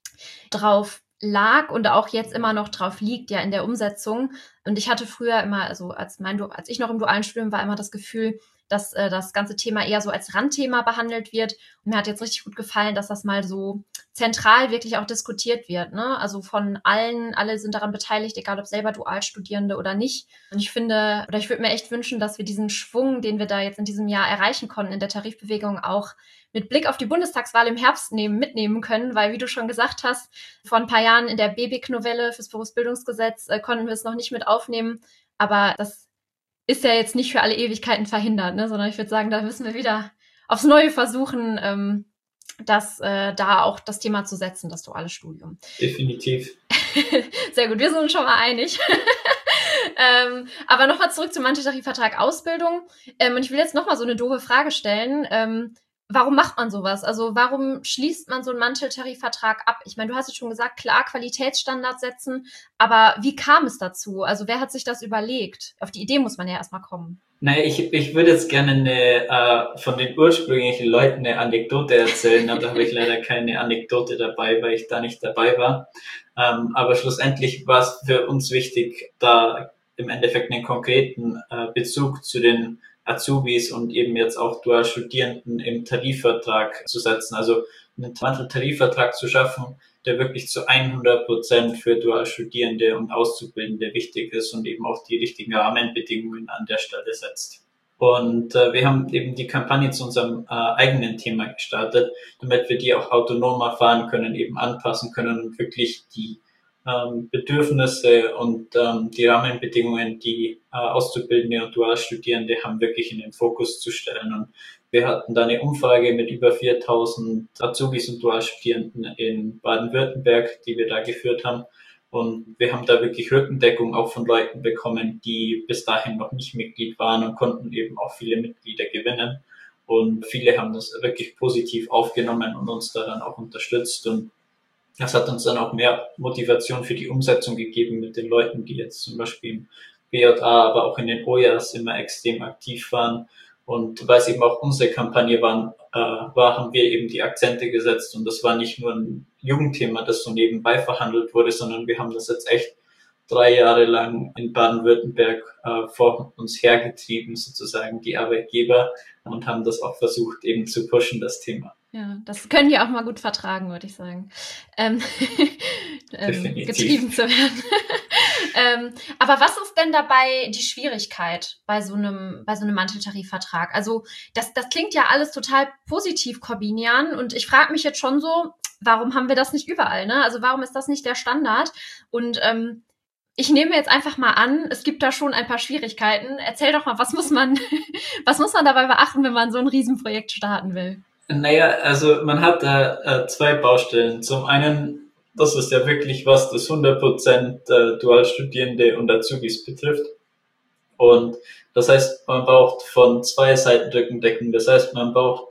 drauf lag und auch jetzt immer noch drauf liegt, ja, in der Umsetzung. Und ich hatte früher immer, also als mein, als ich noch im dualen Studium war, immer das Gefühl, dass äh, das ganze Thema eher so als Randthema behandelt wird. Und mir hat jetzt richtig gut gefallen, dass das mal so zentral wirklich auch diskutiert wird, ne? Also von allen, alle sind daran beteiligt, egal ob selber Dualstudierende oder nicht. Und ich finde, oder ich würde mir echt wünschen, dass wir diesen Schwung, den wir da jetzt in diesem Jahr erreichen konnten in der Tarifbewegung, auch mit Blick auf die Bundestagswahl im Herbst nehmen, mitnehmen können, weil, wie du schon gesagt hast, vor ein paar Jahren in der B B I C-Novelle fürs Berufsbildungsgesetz äh, konnten wir es noch nicht mit aufnehmen, aber das ist ja jetzt nicht für alle Ewigkeiten verhindert, ne? Sondern ich würde sagen, da müssen wir wieder aufs Neue versuchen, ähm, das äh, da auch das Thema zu setzen, das duale Studium. Definitiv. Sehr gut, wir sind uns schon mal einig. ähm, aber nochmal zurück zum Manteltarifvertrag Ausbildung. Ähm, und ich will jetzt nochmal so eine doofe Frage stellen. Ähm, Warum macht man sowas? Also warum schließt man so einen Manteltarifvertrag ab? Ich meine, du hast es schon gesagt, klar, Qualitätsstandards setzen, aber wie kam es dazu? Also wer hat sich das überlegt? Auf die Idee muss man ja erstmal kommen. Naja, ich, ich würde jetzt gerne eine, äh, von den ursprünglichen Leuten eine Anekdote erzählen, aber da habe ich leider keine Anekdote dabei, weil ich da nicht dabei war. Ähm, aber schlussendlich war es für uns wichtig, da im Endeffekt einen konkreten äh, Bezug zu den Azubis und eben jetzt auch Dualstudierenden im Tarifvertrag zu setzen. Also einen Tarifvertrag zu schaffen, der wirklich zu hundert Prozent für Dualstudierende und Auszubildende wichtig ist und eben auch die richtigen Rahmenbedingungen an der Stelle setzt. Und äh, wir haben eben die Kampagne zu unserem äh, eigenen Thema gestartet, damit wir die auch autonomer fahren können, eben anpassen können und wirklich die ähm, Bedürfnisse und ähm, die Rahmenbedingungen, die äh, Auszubildende und Dualstudierende haben, wirklich in den Fokus zu stellen. Und wir hatten da eine Umfrage mit über viertausend Azubis und Dualstudierenden in Baden-Württemberg, die wir da geführt haben. Und wir haben da wirklich Rückendeckung auch von Leuten bekommen, die bis dahin noch nicht Mitglied waren und konnten eben auch viele Mitglieder gewinnen. Und viele haben das wirklich positiv aufgenommen und uns da dann auch unterstützt. Und das hat uns dann auch mehr Motivation für die Umsetzung gegeben mit den Leuten, die jetzt zum Beispiel im B J A, aber auch in den O J As immer extrem aktiv waren. Und weil es eben auch unsere Kampagne waren, äh, war, haben wir eben die Akzente gesetzt. Und das war nicht nur ein Jugendthema, das so nebenbei verhandelt wurde, sondern wir haben das jetzt echt drei Jahre lang in Baden-Württemberg äh, vor uns hergetrieben, sozusagen die Arbeitgeber, und haben das auch versucht eben zu pushen, das Thema. Ja, das können die auch mal gut vertragen, würde ich sagen. Ähm, ähm, getrieben zu werden. ähm, aber was ist denn dabei die Schwierigkeit bei so einem, bei so einem Manteltarifvertrag? Also das, das klingt ja alles total positiv, Corbinian, und ich frage mich jetzt schon so, warum haben wir das nicht überall, ne? Also warum ist das nicht der Standard? Und ähm, ich nehme jetzt einfach mal an, es gibt da schon ein paar Schwierigkeiten. Erzähl doch mal, was muss man, was muss man dabei beachten, wenn man so ein Riesenprojekt starten will? Naja, also man hat da äh, zwei Baustellen. Zum einen, das ist ja wirklich was, das hundert Prozent äh, Dualstudierende und Azubis betrifft. Und das heißt, man braucht von zwei Seiten Rückendeckung. Das heißt, man braucht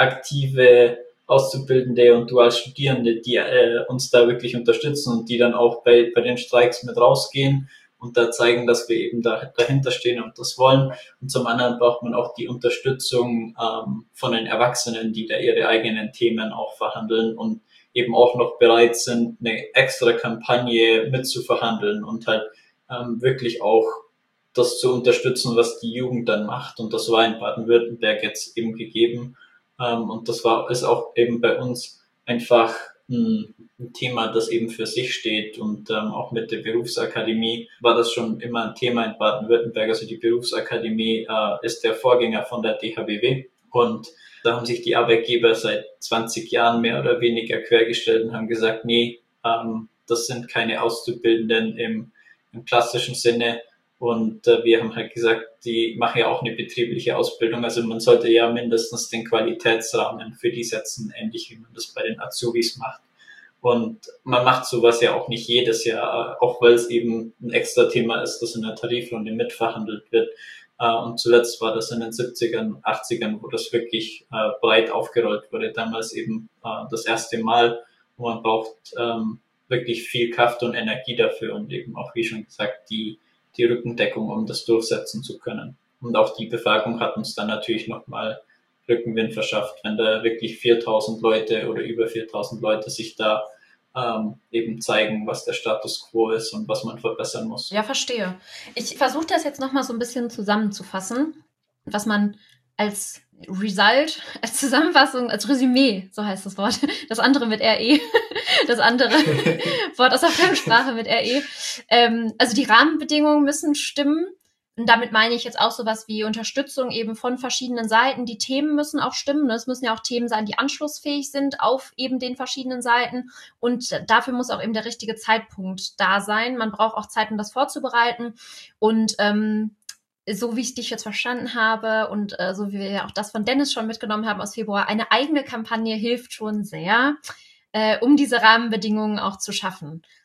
aktive Auszubildende und Dualstudierende, die äh, uns da wirklich unterstützen und die dann auch bei, bei den Streiks mit rausgehen und da zeigen, dass wir eben da, dahinter stehen und das wollen. Und zum anderen braucht man auch die Unterstützung ähm, von den Erwachsenen, die da ihre eigenen Themen auch verhandeln und eben auch noch bereit sind, eine extra Kampagne mitzuverhandeln und halt ähm, wirklich auch das zu unterstützen, was die Jugend dann macht. Und das war in Baden-Württemberg jetzt eben gegeben. Ähm, und das war ist auch eben bei uns einfach ein Thema, das eben für sich steht, und ähm, auch mit der Berufsakademie war das schon immer ein Thema in Baden-Württemberg. Also die Berufsakademie äh, ist der Vorgänger von der D H B W, und da haben sich die Arbeitgeber seit zwanzig Jahren mehr oder weniger quergestellt und haben gesagt, nee, ähm, das sind keine Auszubildenden im, im klassischen Sinne. Und äh, wir haben halt gesagt, die machen ja auch eine betriebliche Ausbildung. Also man sollte ja mindestens den Qualitätsrahmen für die setzen, ähnlich wie man das bei den Azubis macht. Und man macht sowas ja auch nicht jedes Jahr, auch weil es eben ein extra Thema ist, das in der Tarifrunde mitverhandelt wird. Äh, und zuletzt war das in den siebzigern, achtzigern, wo das wirklich äh, breit aufgerollt wurde. Damals eben äh, das erste Mal, wo man braucht ähm, wirklich viel Kraft und Energie dafür und eben auch, wie schon gesagt, die die Rückendeckung, um das durchsetzen zu können. Und auch die Befragung hat uns dann natürlich nochmal Rückenwind verschafft, wenn da wirklich viertausend Leute oder über viertausend Leute sich da ähm, eben zeigen, was der Status quo ist und was man verbessern muss. Ja, verstehe. Ich versuche das jetzt nochmal so ein bisschen zusammenzufassen, was man als Result, als Zusammenfassung, als Resümee, so heißt das Wort, das andere mit R E, das andere Wort aus der Fremdsprache mit R E. Ähm, also die Rahmenbedingungen müssen stimmen. Und damit meine ich jetzt auch sowas wie Unterstützung eben von verschiedenen Seiten. Die Themen müssen auch stimmen. Es müssen ja auch Themen sein, die anschlussfähig sind auf eben den verschiedenen Seiten. Und dafür muss auch eben der richtige Zeitpunkt da sein. Man braucht auch Zeit, um das vorzubereiten. Und ähm, so wie ich dich jetzt verstanden habe und äh, so wie wir ja auch das von Dennis schon mitgenommen haben aus Februar, eine eigene Kampagne hilft schon sehr, äh, um diese Rahmenbedingungen auch zu schaffen.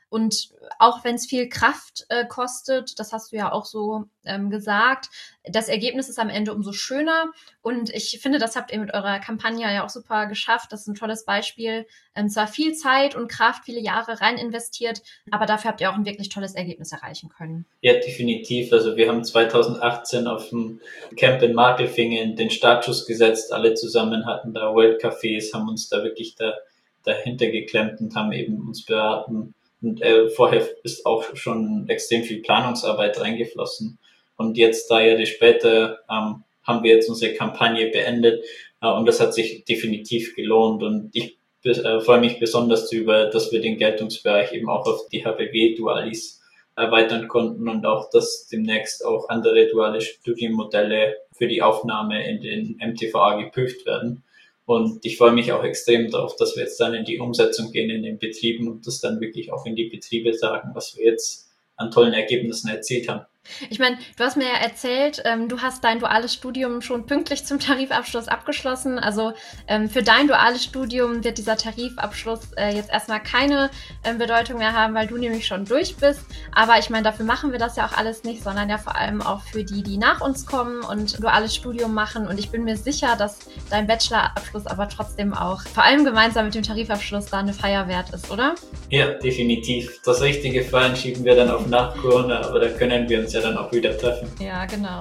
Und auch wenn es viel Kraft äh, kostet, das hast du ja auch so ähm, gesagt, das Ergebnis ist am Ende umso schöner. Und ich finde, das habt ihr mit eurer Kampagne ja auch super geschafft. Das ist ein tolles Beispiel. Ähm, zwar viel Zeit und Kraft, viele Jahre rein investiert, aber dafür habt ihr auch ein wirklich tolles Ergebnis erreichen können. Ja, definitiv. Also wir haben zweitausendachtzehn auf dem Camp in Markelfingen den Startschuss gesetzt. Alle zusammen hatten da World Cafés, haben uns da wirklich da, dahinter geklemmt und haben eben uns beraten. Und äh, vorher ist auch schon extrem viel Planungsarbeit reingeflossen. Und jetzt, drei Jahre später, ähm, haben wir jetzt unsere Kampagne beendet. Äh, und das hat sich definitiv gelohnt. Und ich äh, freue mich besonders darüber, dass wir den Geltungsbereich eben auch auf die H B W-Dualis erweitern konnten und auch, dass demnächst auch andere duale Studienmodelle für die Aufnahme in den M T V A geprüft werden. Und ich freue mich auch extrem darauf, dass wir jetzt dann in die Umsetzung gehen in den Betrieben und das dann wirklich auch in die Betriebe sagen, was wir jetzt an tollen Ergebnissen erzielt haben. Ich meine, du hast mir ja erzählt, ähm, du hast dein duales Studium schon pünktlich zum Tarifabschluss abgeschlossen. Also ähm, für dein duales Studium wird dieser Tarifabschluss äh, jetzt erstmal keine äh, Bedeutung mehr haben, weil du nämlich schon durch bist. Aber ich meine, dafür machen wir das ja auch alles nicht, sondern ja vor allem auch für die, die nach uns kommen und duales Studium machen. Und ich bin mir sicher, dass dein Bachelorabschluss aber trotzdem auch, vor allem gemeinsam mit dem Tarifabschluss, da eine Feier wert ist, oder? Ja, definitiv. Das richtige Feiern schieben wir dann auf nach Corona, aber da können wir uns ja dann auch wieder treffen. Ja, genau.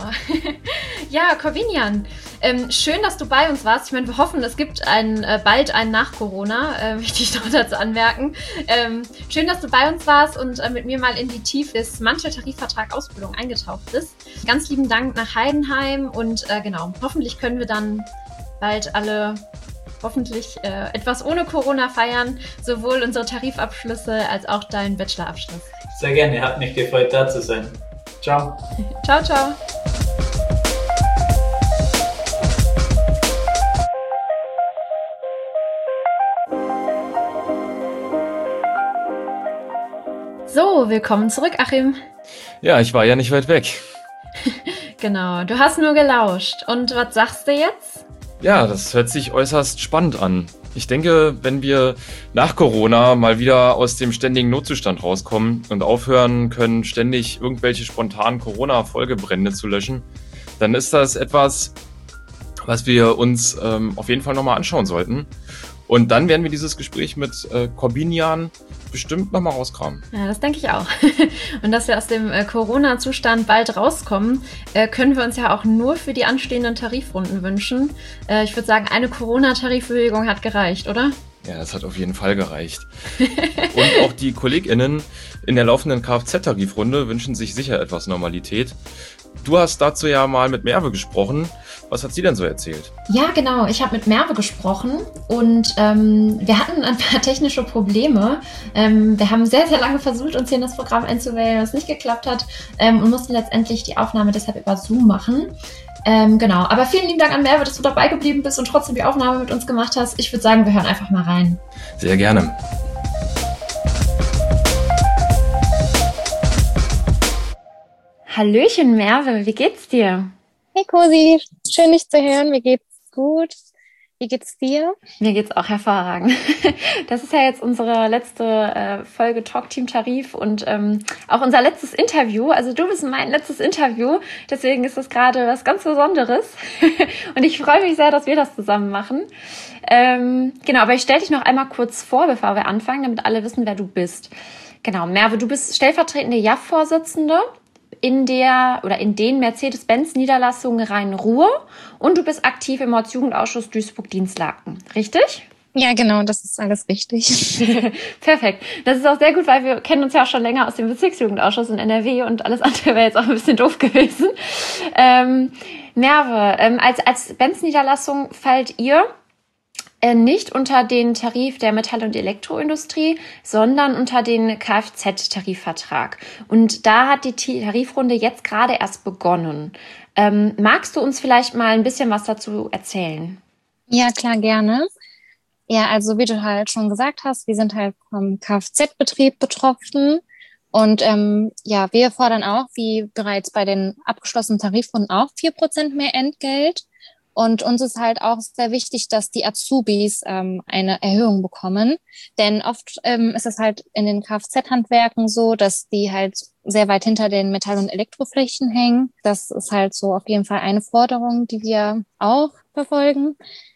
Ja, Corvinian, ähm, schön, dass du bei uns warst. Ich meine, wir hoffen, es gibt ein, äh, bald einen nach Corona, äh, möchte ich noch dazu anmerken. Ähm, schön, dass du bei uns warst und äh, mit mir mal in die Tiefe des Mantel-Tarifvertrag Ausbildung eingetaucht bist. Ganz lieben Dank nach Heidenheim und äh, genau, hoffentlich können wir dann bald alle hoffentlich äh, etwas ohne Corona feiern, sowohl unsere Tarifabschlüsse als auch deinen Bachelorabschluss. Sehr gerne, hat mich gefreut, da zu sein. Ciao. Ciao, ciao. So, willkommen zurück, Achim. Ja, ich war ja nicht weit weg. Genau, du hast nur gelauscht. Und was sagst du jetzt? Ja, das hört sich äußerst spannend an. Ich denke, wenn wir nach Corona mal wieder aus dem ständigen Notzustand rauskommen und aufhören können, ständig irgendwelche spontanen Corona-Folgebrände zu löschen, dann ist das etwas, was wir uns ähm, auf jeden Fall nochmal anschauen sollten. Und dann werden wir dieses Gespräch mit äh, Corvinian bestimmt nochmal rauskramen. Ja, das denke ich auch. Und dass wir aus dem äh, Corona-Zustand bald rauskommen, äh, können wir uns ja auch nur für die anstehenden Tarifrunden wünschen. Äh, ich würde sagen, eine Corona-Tarifbewegung hat gereicht, oder? Ja, das hat auf jeden Fall gereicht. Und auch die KollegInnen in der laufenden Kfz-Tarifrunde wünschen sich sicher etwas Normalität. Du hast dazu ja mal mit Merve gesprochen. Was hat sie denn so erzählt? Ja, genau. Ich habe mit Merve gesprochen und ähm, wir hatten ein paar technische Probleme. Ähm, wir haben sehr, sehr lange versucht, uns hier in das Programm einzuwählen, was nicht geklappt hat ähm, und mussten letztendlich die Aufnahme deshalb über Zoom machen. Ähm, genau. Aber vielen lieben Dank an Merve, dass du dabei geblieben bist und trotzdem die Aufnahme mit uns gemacht hast. Ich würde sagen, wir hören einfach mal rein. Sehr gerne. Hallöchen, Merve. Wie geht's dir? Hey Cosi, schön dich zu hören. Mir geht's gut. Wie geht's dir? Mir geht's auch hervorragend. Das ist ja jetzt unsere letzte äh, Folge Talk Team Tarif und ähm, auch unser letztes Interview. Also du bist mein letztes Interview, deswegen ist das gerade was ganz Besonderes. Und ich freue mich sehr, dass wir das zusammen machen. Ähm, genau, aber ich stelle dich noch einmal kurz vor, bevor wir anfangen, damit alle wissen, wer du bist. Genau, Merve, du bist stellvertretende J A F-Vorsitzende in der oder in den Mercedes-Benz-Niederlassungen Rhein-Ruhr und du bist aktiv im Ortsjugendausschuss Duisburg-Dienstlaken, richtig? Ja, genau, das ist alles richtig. Perfekt. Das ist auch sehr gut, weil wir kennen uns ja auch schon länger aus dem Bezirksjugendausschuss in N R W und alles andere wäre jetzt auch ein bisschen doof gewesen. Ähm, Merve, ähm, als, als Benz-Niederlassung fallt ihr Äh, nicht unter den Tarif der Metall- und Elektroindustrie, sondern unter den Kfz-Tarifvertrag. Und da hat die Tarifrunde jetzt gerade erst begonnen. Ähm, magst du uns vielleicht mal ein bisschen was dazu erzählen? Ja, klar, gerne. Ja, also wie du halt schon gesagt hast, wir sind halt vom Kfz-Betrieb betroffen. Und ähm, ja, wir fordern auch, wie bereits bei den abgeschlossenen Tarifrunden auch, vier Prozent mehr Entgelt. Und uns ist halt auch sehr wichtig, dass die Azubis ähm, eine Erhöhung bekommen. Denn oft ähm, ist es halt in den Kfz-Handwerken so, dass die halt sehr weit hinter den Metall- und Elektroflächen hängen. Das ist halt so auf jeden Fall eine Forderung, die wir auch verfolgen.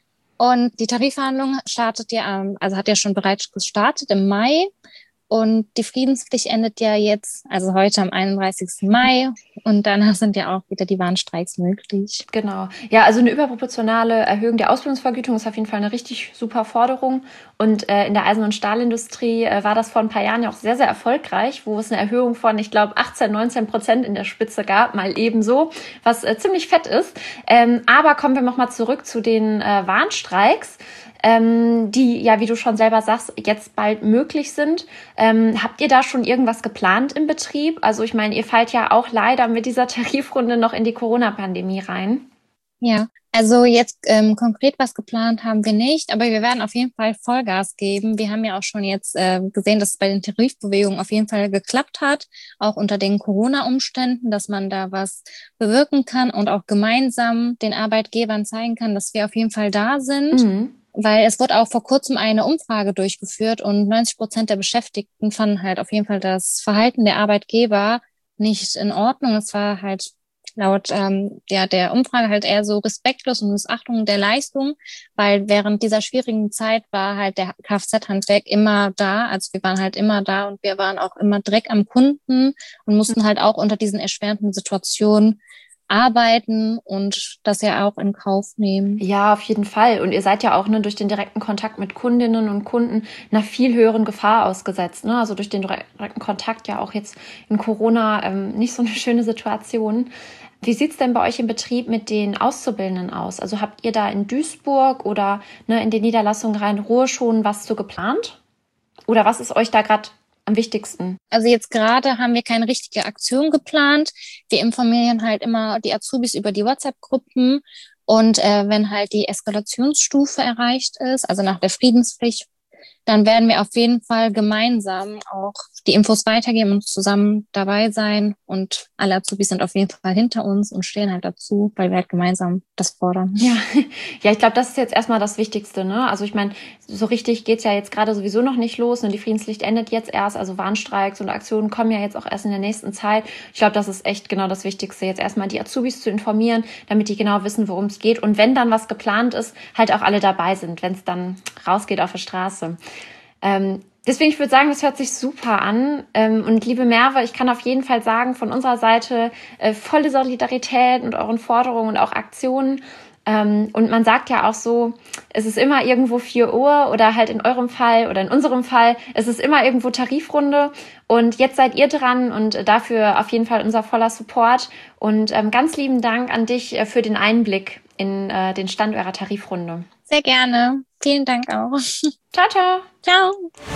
Und die Tarifverhandlung startet ja, also hat ja schon bereits gestartet im Mai. Und die Friedenspflicht endet ja jetzt, also heute am einunddreißigsten Mai. Und danach sind ja auch wieder die Warnstreiks möglich. Genau. Ja, also eine überproportionale Erhöhung der Ausbildungsvergütung ist auf jeden Fall eine richtig super Forderung. Und äh, in der Eisen- und Stahlindustrie äh, war das vor ein paar Jahren ja auch sehr, sehr erfolgreich, wo es eine Erhöhung von, ich glaube, achtzehn, neunzehn Prozent in der Spitze gab, mal ebenso, was äh, ziemlich fett ist. Ähm, aber kommen wir nochmal zurück zu den äh, Warnstreiks. Ähm, die, ja, wie du schon selber sagst, jetzt bald möglich sind. Ähm, habt ihr da schon irgendwas geplant im Betrieb? Also ich meine, ihr fallt ja auch leider mit dieser Tarifrunde noch in die Corona-Pandemie rein. Ja, also jetzt ähm, konkret was geplant haben wir nicht, aber wir werden auf jeden Fall Vollgas geben. Wir haben ja auch schon jetzt äh, gesehen, dass es bei den Tarifbewegungen auf jeden Fall geklappt hat, auch unter den Corona-Umständen, dass man da was bewirken kann und auch gemeinsam den Arbeitgebern zeigen kann, dass wir auf jeden Fall da sind. Mhm. Weil es wurde auch vor kurzem eine Umfrage durchgeführt und neunzig Prozent der Beschäftigten fanden halt auf jeden Fall das Verhalten der Arbeitgeber nicht in Ordnung. Es war halt laut ähm, ja, der Umfrage halt eher so respektlos und Missachtung der Leistung, weil während dieser schwierigen Zeit war halt der Kfz-Handwerk immer da. Also wir waren halt immer da und wir waren auch immer direkt am Kunden und mussten halt auch unter diesen erschwerenden Situationen arbeiten und das ja auch in Kauf nehmen. Ja, auf jeden Fall. Und ihr seid ja auch ne, durch den direkten Kontakt mit Kundinnen und Kunden einer viel höheren Gefahr ausgesetzt. Ne? Also durch den direkten Kontakt ja auch jetzt in Corona ähm, nicht so eine schöne Situation. Wie sieht's denn bei euch im Betrieb mit den Auszubildenden aus? Also habt ihr da in Duisburg oder ne, in den Niederlassungen Rhein-Ruhr schon was zu geplant? Oder was ist euch da gerade am wichtigsten? Also jetzt gerade haben wir keine richtige Aktion geplant. Wir informieren halt immer die Azubis über die WhatsApp-Gruppen und äh, wenn halt die Eskalationsstufe erreicht ist, also nach der Friedenspflicht, dann werden wir auf jeden Fall gemeinsam auch die Infos weitergeben und zusammen dabei sein. Und alle Azubis sind auf jeden Fall hinter uns und stehen halt dazu, weil wir halt gemeinsam das fordern. Ja, ja, ich glaube, das ist jetzt erstmal das Wichtigste, ne? Also ich meine, so richtig geht's ja jetzt gerade sowieso noch nicht los. Ne? Die Friedenspflicht endet jetzt erst, also Warnstreiks und Aktionen kommen ja jetzt auch erst in der nächsten Zeit. Ich glaube, das ist echt genau das Wichtigste, jetzt erstmal die Azubis zu informieren, damit die genau wissen, worum es geht. Und wenn dann was geplant ist, halt auch alle dabei sind, wenn es dann rausgeht auf der Straße. Ähm, deswegen, ich würde sagen, das hört sich super an. Ähm, und liebe Merve, ich kann auf jeden Fall sagen, von unserer Seite äh, volle Solidarität mit euren Forderungen und auch Aktionen. Ähm, und man sagt ja auch so, es ist immer irgendwo vier Uhr oder halt in eurem Fall oder in unserem Fall, es ist immer irgendwo Tarifrunde. Und jetzt seid ihr dran und dafür auf jeden Fall unser voller Support. Und ähm, ganz lieben Dank an dich äh, für den Einblick in äh, den Stand eurer Tarifrunde. Sehr gerne. Vielen Dank auch. Ciao, ciao. Ciao.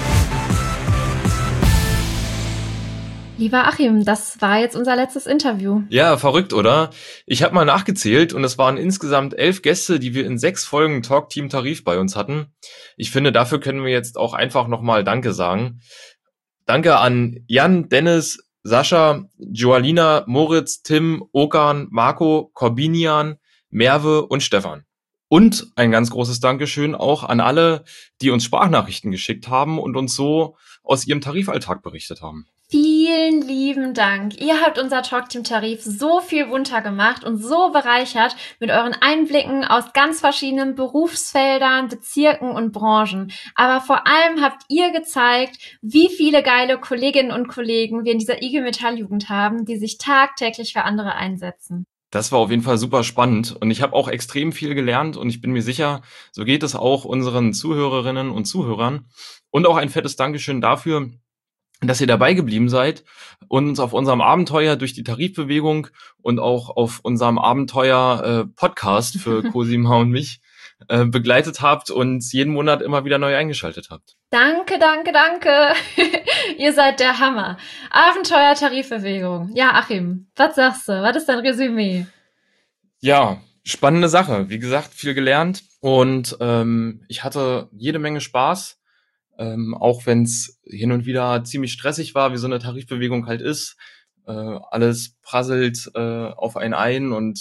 Lieber Achim, das war jetzt unser letztes Interview. Ja, verrückt, oder? Ich habe mal nachgezählt und es waren insgesamt elf Gäste, die wir in sechs Folgen Talk Team Tarif bei uns hatten. Ich finde, dafür können wir jetzt auch einfach nochmal Danke sagen. Danke an Jan, Dennis, Sascha, Joalina, Moritz, Tim, Okan, Marco, Corbinian, Merve und Stefan. Und ein ganz großes Dankeschön auch an alle, die uns Sprachnachrichten geschickt haben und uns so aus ihrem Tarifalltag berichtet haben. Vielen lieben Dank. Ihr habt unser Talkteam-Tarif so viel bunter gemacht und so bereichert mit euren Einblicken aus ganz verschiedenen Berufsfeldern, Bezirken und Branchen. Aber vor allem habt ihr gezeigt, wie viele geile Kolleginnen und Kollegen wir in dieser I G Metall-Jugend haben, die sich tagtäglich für andere einsetzen. Das war auf jeden Fall super spannend und ich habe auch extrem viel gelernt und ich bin mir sicher, so geht es auch unseren Zuhörerinnen und Zuhörern. Und auch ein fettes Dankeschön dafür, dass ihr dabei geblieben seid und uns auf unserem Abenteuer durch die Tarifbewegung und auch auf unserem Abenteuer äh, Podcast für Cosima und mich äh, begleitet habt und jeden Monat immer wieder neu eingeschaltet habt. Danke, danke, danke. Ihr seid der Hammer. Abenteuer Tarifbewegung. Ja, Achim, was sagst du? Was ist dein Resümee? Ja, spannende Sache. Wie gesagt, viel gelernt und ähm, ich hatte jede Menge Spaß. Ähm, auch wenn es hin und wieder ziemlich stressig war, wie so eine Tarifbewegung halt ist. Äh, alles prasselt äh, auf einen ein und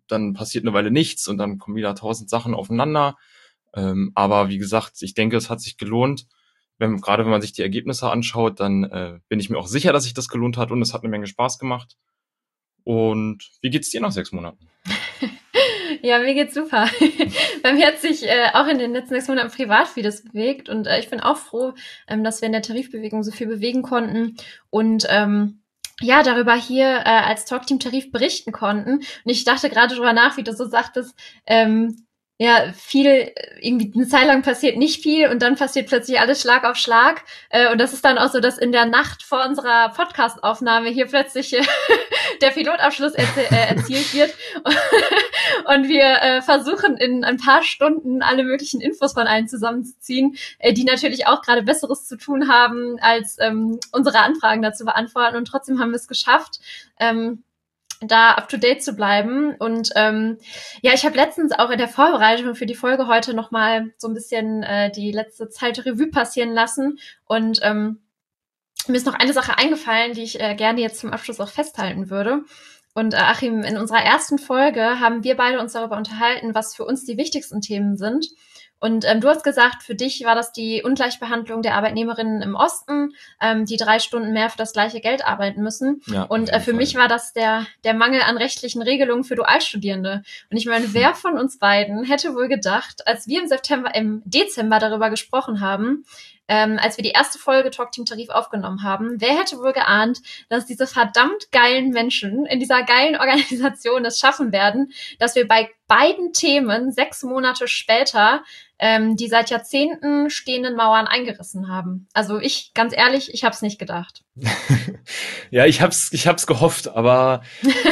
dann passiert eine Weile nichts und dann kommen wieder tausend Sachen aufeinander. Ähm, aber wie gesagt, ich denke, es hat sich gelohnt. Wenn, gerade wenn man sich die Ergebnisse anschaut, dann äh, bin ich mir auch sicher, dass sich das gelohnt hat und es hat eine Menge Spaß gemacht. Und wie geht's dir nach sechs Monaten? Ja, mir geht's super. Bei mir hat sich äh, auch in den letzten sechs Monaten privat vieles bewegt und äh, ich bin auch froh, ähm, dass wir in der Tarifbewegung so viel bewegen konnten und ähm, ja, darüber hier äh, als Talkteam-Tarif berichten konnten. Und ich dachte gerade drüber nach, wie du so sagtest, ähm, ja, viel, irgendwie eine Zeit lang passiert nicht viel und dann passiert plötzlich alles Schlag auf Schlag. Äh, und das ist dann auch so, dass in der Nacht vor unserer Podcast-Aufnahme hier plötzlich äh, der Pilotabschluss erzie- äh, erzielt wird. Und wir äh, versuchen in ein paar Stunden alle möglichen Infos von allen zusammenzuziehen, äh, die natürlich auch gerade Besseres zu tun haben, als ähm, unsere Anfragen dazu beantworten. Und trotzdem haben wir es geschafft, ähm, da up-to-date zu bleiben. Und ähm, ja, ich habe letztens auch in der Vorbereitung für die Folge heute nochmal so ein bisschen äh, die letzte Zeit Revue passieren lassen. Und ähm, mir ist noch eine Sache eingefallen, die ich äh, gerne jetzt zum Abschluss auch festhalten würde. Und äh, Achim, in unserer ersten Folge haben wir beide uns darüber unterhalten, was für uns die wichtigsten Themen sind. Und ähm, du hast gesagt, für dich war das die Ungleichbehandlung der Arbeitnehmerinnen im Osten, ähm, die drei Stunden mehr für das gleiche Geld arbeiten müssen. Ja, und äh, für Fall. mich war das der der Mangel an rechtlichen Regelungen für Dualstudierende. Und ich meine, wer von uns beiden hätte wohl gedacht, als wir im September, im Dezember darüber gesprochen haben, ähm, als wir die erste Folge Talkteam Tarif aufgenommen haben, wer hätte wohl geahnt, dass diese verdammt geilen Menschen in dieser geilen Organisation es schaffen werden, dass wir bei beiden Themen sechs Monate später ähm, die seit Jahrzehnten stehenden Mauern eingerissen haben. Also ich, ganz ehrlich, ich hab's nicht gedacht. Ja, ich hab's, ich hab's gehofft, aber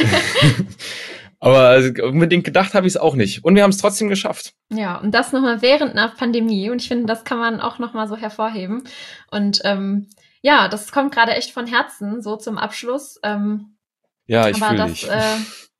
aber unbedingt gedacht habe ich es auch nicht. Und wir haben es trotzdem geschafft. Ja, und das nochmal während einer Pandemie. Und ich finde, das kann man auch nochmal so hervorheben. Und ähm, ja, das kommt gerade echt von Herzen, so zum Abschluss. Ähm, ja, ich fühle dich. Äh,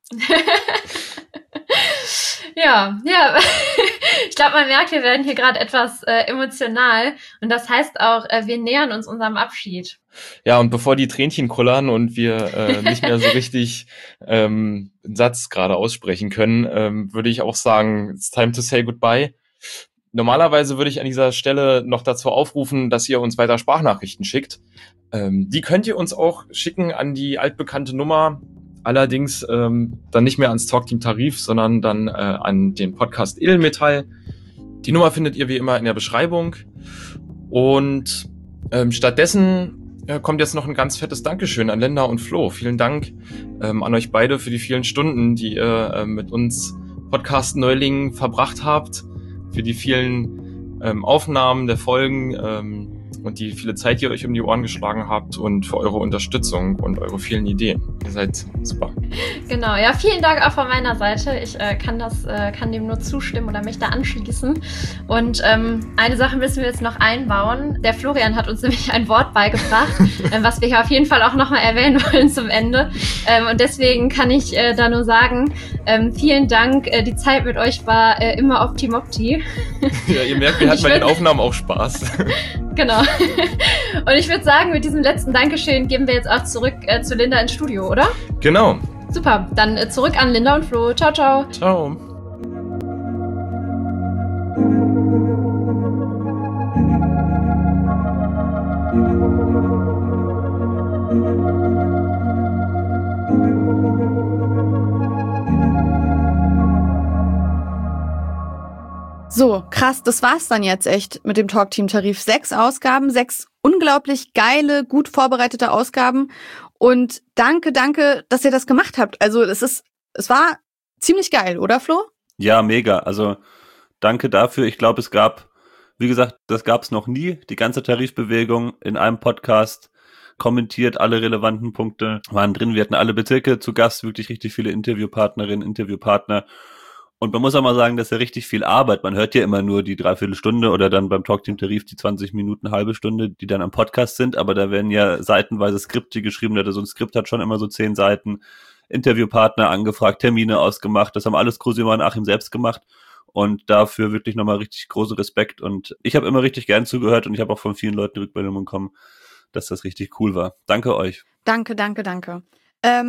ja, ja. Ich glaube, man merkt, wir werden hier gerade etwas äh, emotional. Und das heißt auch, äh, wir nähern uns unserem Abschied. Ja, und bevor die Tränchen kullern und wir äh, nicht mehr so richtig ähm, einen Satz gerade aussprechen können, ähm, würde ich auch sagen, it's time to say goodbye. Normalerweise würde ich an dieser Stelle noch dazu aufrufen, dass ihr uns weiter Sprachnachrichten schickt. Ähm, die könnt ihr uns auch schicken an die altbekannte Nummer, allerdings ähm, dann nicht mehr ans Talkteam Tarif, sondern dann äh, an den Podcast Edelmetall. Die Nummer findet ihr wie immer in der Beschreibung. Und ähm, stattdessen äh, kommt jetzt noch ein ganz fettes Dankeschön an Linda und Flo. Vielen Dank ähm, an euch beide für die vielen Stunden, die ihr äh, mit uns Podcast-Neulingen verbracht habt, für die vielen ähm, Aufnahmen der Folgen ähm, und die viele Zeit, die ihr euch um die Ohren geschlagen habt und für eure Unterstützung und eure vielen Ideen. Ihr seid super. Genau, ja, vielen Dank auch von meiner Seite. Ich äh, kann das, äh, kann dem nur zustimmen oder mich da anschließen. Und ähm, eine Sache müssen wir jetzt noch einbauen. Der Florian hat uns nämlich ein Wort beigebracht, äh, was wir hier auf jeden Fall auch nochmal erwähnen wollen zum Ende. Ähm, und deswegen kann ich äh, da nur sagen, ähm, vielen Dank. Äh, die Zeit mit euch war äh, immer optimopti. Ja, ihr merkt, wir hatten bei den Aufnahmen auch Spaß. Genau. Und ich würde sagen, mit diesem letzten Dankeschön geben wir jetzt auch zurück äh, zu Linda ins Studio, oder? Genau. Super, dann äh, zurück an Linda und Flo. Ciao, ciao. Ciao. So, krass, das war's dann jetzt echt mit dem Talkteam-Tarif. Sechs Ausgaben, sechs unglaublich geile, gut vorbereitete Ausgaben. Und danke, danke, dass ihr das gemacht habt. Also es ist, es war ziemlich geil, oder Flo? Ja, mega. Also danke dafür. Ich glaube, es gab, wie gesagt, das gab's noch nie. Die ganze Tarifbewegung in einem Podcast kommentiert, alle relevanten Punkte waren drin. Wir hatten alle Bezirke zu Gast, wirklich richtig viele Interviewpartnerinnen, Interviewpartner. Und man muss auch mal sagen, das ist ja richtig viel Arbeit. Man hört ja immer nur die Dreiviertelstunde oder dann beim Talkteam Tarif die zwanzig Minuten, halbe Stunde, die dann am Podcast sind. Aber da werden ja seitenweise Skripte geschrieben. So ein Skript hat schon immer so zehn Seiten. Interviewpartner angefragt, Termine ausgemacht. Das haben alles Cosima und Achim selbst gemacht. Und dafür wirklich nochmal richtig großen Respekt. Und ich habe immer richtig gern zugehört und ich habe auch von vielen Leuten Rückmeldungen bekommen, dass das richtig cool war. Danke euch. Danke, danke, danke. Ähm,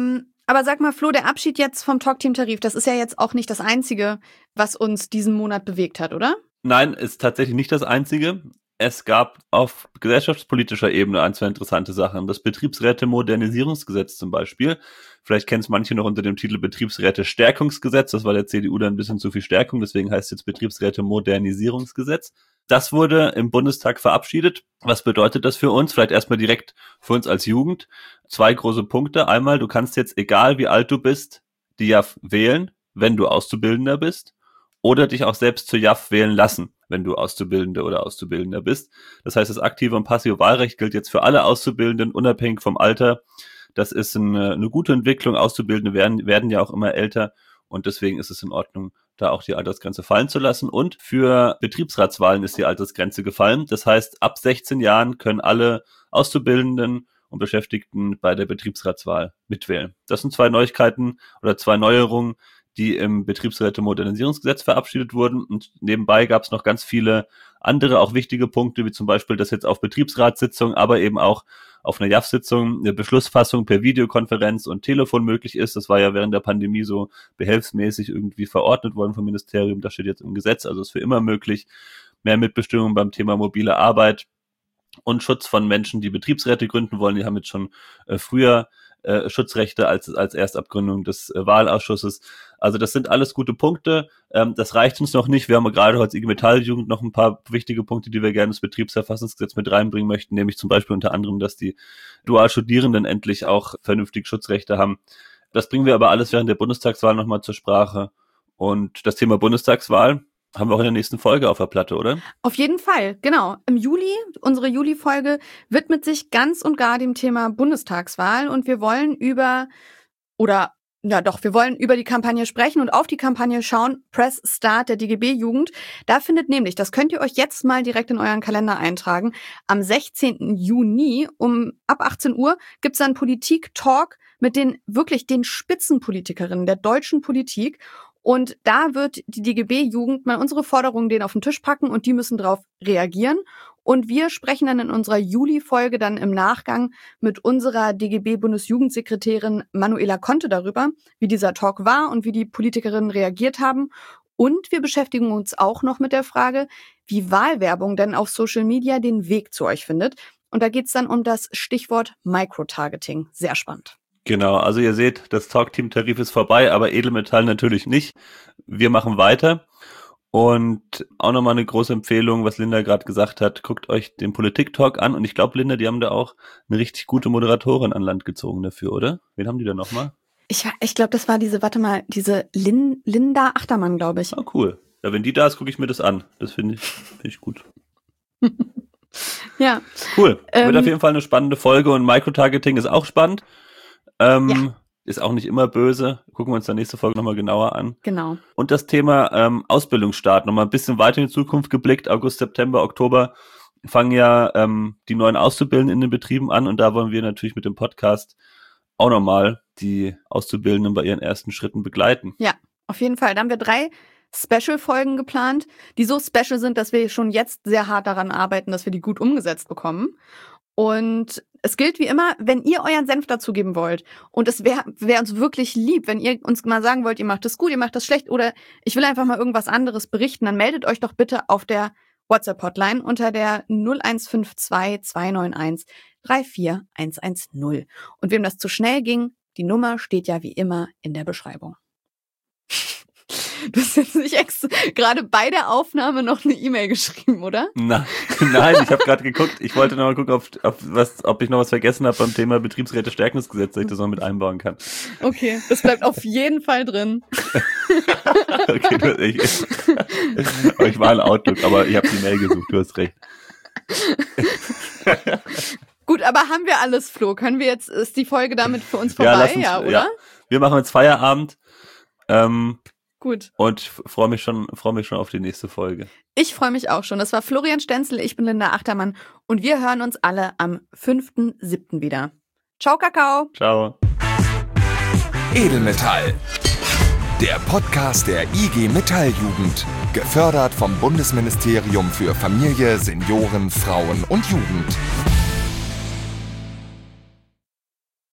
Aber sag mal, Flo, der Abschied jetzt vom Talkteam-Tarif, das ist ja jetzt auch nicht das Einzige, was uns diesen Monat bewegt hat, oder? Nein, ist tatsächlich nicht das Einzige. Es gab auf gesellschaftspolitischer Ebene ein, zwei interessante Sachen. Das Betriebsräte-Modernisierungsgesetz zum Beispiel. Vielleicht kennen es manche noch unter dem Titel Betriebsräte-Stärkungsgesetz. Das war der C D U dann ein bisschen zu viel Stärkung, deswegen heißt es jetzt Betriebsräte-Modernisierungsgesetz. Das wurde im Bundestag verabschiedet. Was bedeutet das für uns? Vielleicht erstmal direkt für uns als Jugend. Zwei große Punkte. Einmal, du kannst jetzt, egal wie alt du bist, die J A F wählen, wenn du Auszubildender bist. Oder dich auch selbst zur J A F wählen lassen, wenn du Auszubildende oder Auszubildender bist. Das heißt, das aktive und passive Wahlrecht gilt jetzt für alle Auszubildenden, unabhängig vom Alter. Das ist eine, eine gute Entwicklung. Auszubildende werden, werden ja auch immer älter und deswegen ist es in Ordnung, da auch die Altersgrenze fallen zu lassen. Und für Betriebsratswahlen ist die Altersgrenze gefallen. Das heißt, ab sechzehn Jahren können alle Auszubildenden und Beschäftigten bei der Betriebsratswahl mitwählen. Das sind zwei Neuigkeiten oder zwei Neuerungen, die im Betriebsräte-Modernisierungsgesetz verabschiedet wurden. Und nebenbei gab es noch ganz viele andere, auch wichtige Punkte, wie zum Beispiel, dass jetzt auf Betriebsratssitzungen, aber eben auch auf einer J A F-Sitzung eine Beschlussfassung per Videokonferenz und Telefon möglich ist. Das war ja während der Pandemie so behelfsmäßig irgendwie verordnet worden vom Ministerium. Das steht jetzt im Gesetz, also ist für immer möglich. Mehr Mitbestimmung beim Thema mobile Arbeit und Schutz von Menschen, die Betriebsräte gründen wollen. Die haben jetzt schon äh, früher Äh, Schutzrechte als als Erstabgründung des äh, Wahlausschusses. Also das sind alles gute Punkte. Ähm, das reicht uns noch nicht. Wir haben gerade als I G Metall-Jugend noch ein paar wichtige Punkte, die wir gerne ins Betriebsverfassungsgesetz mit reinbringen möchten, nämlich zum Beispiel unter anderem, dass die Dualstudierenden endlich auch vernünftig Schutzrechte haben. Das bringen wir aber alles während der Bundestagswahl nochmal zur Sprache. Und das Thema Bundestagswahl haben wir auch in der nächsten Folge auf der Platte, oder? Auf jeden Fall, genau. Im Juli, unsere Juli-Folge widmet sich ganz und gar dem Thema Bundestagswahl und wir wollen über, oder ja doch, wir wollen über die Kampagne sprechen und auf die Kampagne schauen, Press Start der D G B-Jugend. Da findet nämlich, das könnt ihr euch jetzt mal direkt in euren Kalender eintragen, am sechzehnten Juni um ab achtzehn Uhr gibt's dann Politik-Talk mit den wirklich den Spitzenpolitikerinnen der deutschen Politik. Und da wird die D G B-Jugend mal unsere Forderungen denen auf den Tisch packen und die müssen darauf reagieren. Und wir sprechen dann in unserer Juli-Folge dann im Nachgang mit unserer D G B-Bundesjugendsekretärin Manuela Conte darüber, wie dieser Talk war und wie die Politikerinnen reagiert haben. Und wir beschäftigen uns auch noch mit der Frage, wie Wahlwerbung denn auf Social Media den Weg zu euch findet. Und da geht's dann um das Stichwort Microtargeting. Sehr spannend. Genau, also ihr seht, das Talkteam-Tarif ist vorbei, aber Edelmetall natürlich nicht. Wir machen weiter. Und auch nochmal eine große Empfehlung, was Linda gerade gesagt hat, guckt euch den Politik-Talk an. Und ich glaube, Linda, die haben da auch eine richtig gute Moderatorin an Land gezogen dafür, oder? Wen haben die da nochmal? Ich, ich glaube, das war diese, warte mal, diese Lin, Linda Achtermann, glaube ich. Oh, cool. Ja, wenn die da ist, gucke ich mir das an. Das finde ich, find ich gut. Ja. Cool. Ähm, Wird auf jeden Fall eine spannende Folge und Microtargeting ist auch spannend. Ähm, ja. Ist auch nicht immer böse. Gucken wir uns dann nächste Folge nochmal genauer an. Genau. Und das Thema ähm, Ausbildungsstart, nochmal ein bisschen weiter in die Zukunft geblickt. August, September, Oktober fangen ja ähm, die neuen Auszubildenden in den Betrieben an. Und da wollen wir natürlich mit dem Podcast auch nochmal die Auszubildenden bei ihren ersten Schritten begleiten. Ja, auf jeden Fall. Da haben wir drei Special-Folgen geplant, die so special sind, dass wir schon jetzt sehr hart daran arbeiten, dass wir die gut umgesetzt bekommen. Und es gilt wie immer, wenn ihr euren Senf dazugeben wollt und es wäre wär uns wirklich lieb, wenn ihr uns mal sagen wollt, ihr macht das gut, ihr macht das schlecht oder ich will einfach mal irgendwas anderes berichten, dann meldet euch doch bitte auf der WhatsApp-Hotline unter der null eins fünf zwei zwei neun eins drei vier eins eins null. Und wem das zu schnell ging, die Nummer steht ja wie immer in der Beschreibung. Du hast jetzt nicht extra gerade bei der Aufnahme noch eine E-Mail geschrieben, oder? Na, nein, ich habe gerade geguckt. Ich wollte noch mal gucken, ob, ob, was, ob ich noch was vergessen habe beim Thema Betriebsräte-Stärkungsgesetz, dass ich das noch mit einbauen kann. Okay, das bleibt auf jeden Fall drin. Okay, du, ich, ich war in Outlook, aber ich habe die Mail gesucht, du hast recht. Gut, aber haben wir alles, Flo? Können wir jetzt, ist die Folge damit für uns vorbei? Ja, lass uns, ja oder? Ja. Wir machen jetzt Feierabend. Ähm, Gut. Und freue mich schon, freue mich schon auf die nächste Folge. Ich freue mich auch schon. Das war Florian Stenzel, ich bin Linda Achtermann und wir hören uns alle am fünften siebten wieder. Ciao, Kakao. Ciao. Edelmetall. Der Podcast der I G Metall-Jugend. Gefördert vom Bundesministerium für Familie, Senioren, Frauen und Jugend.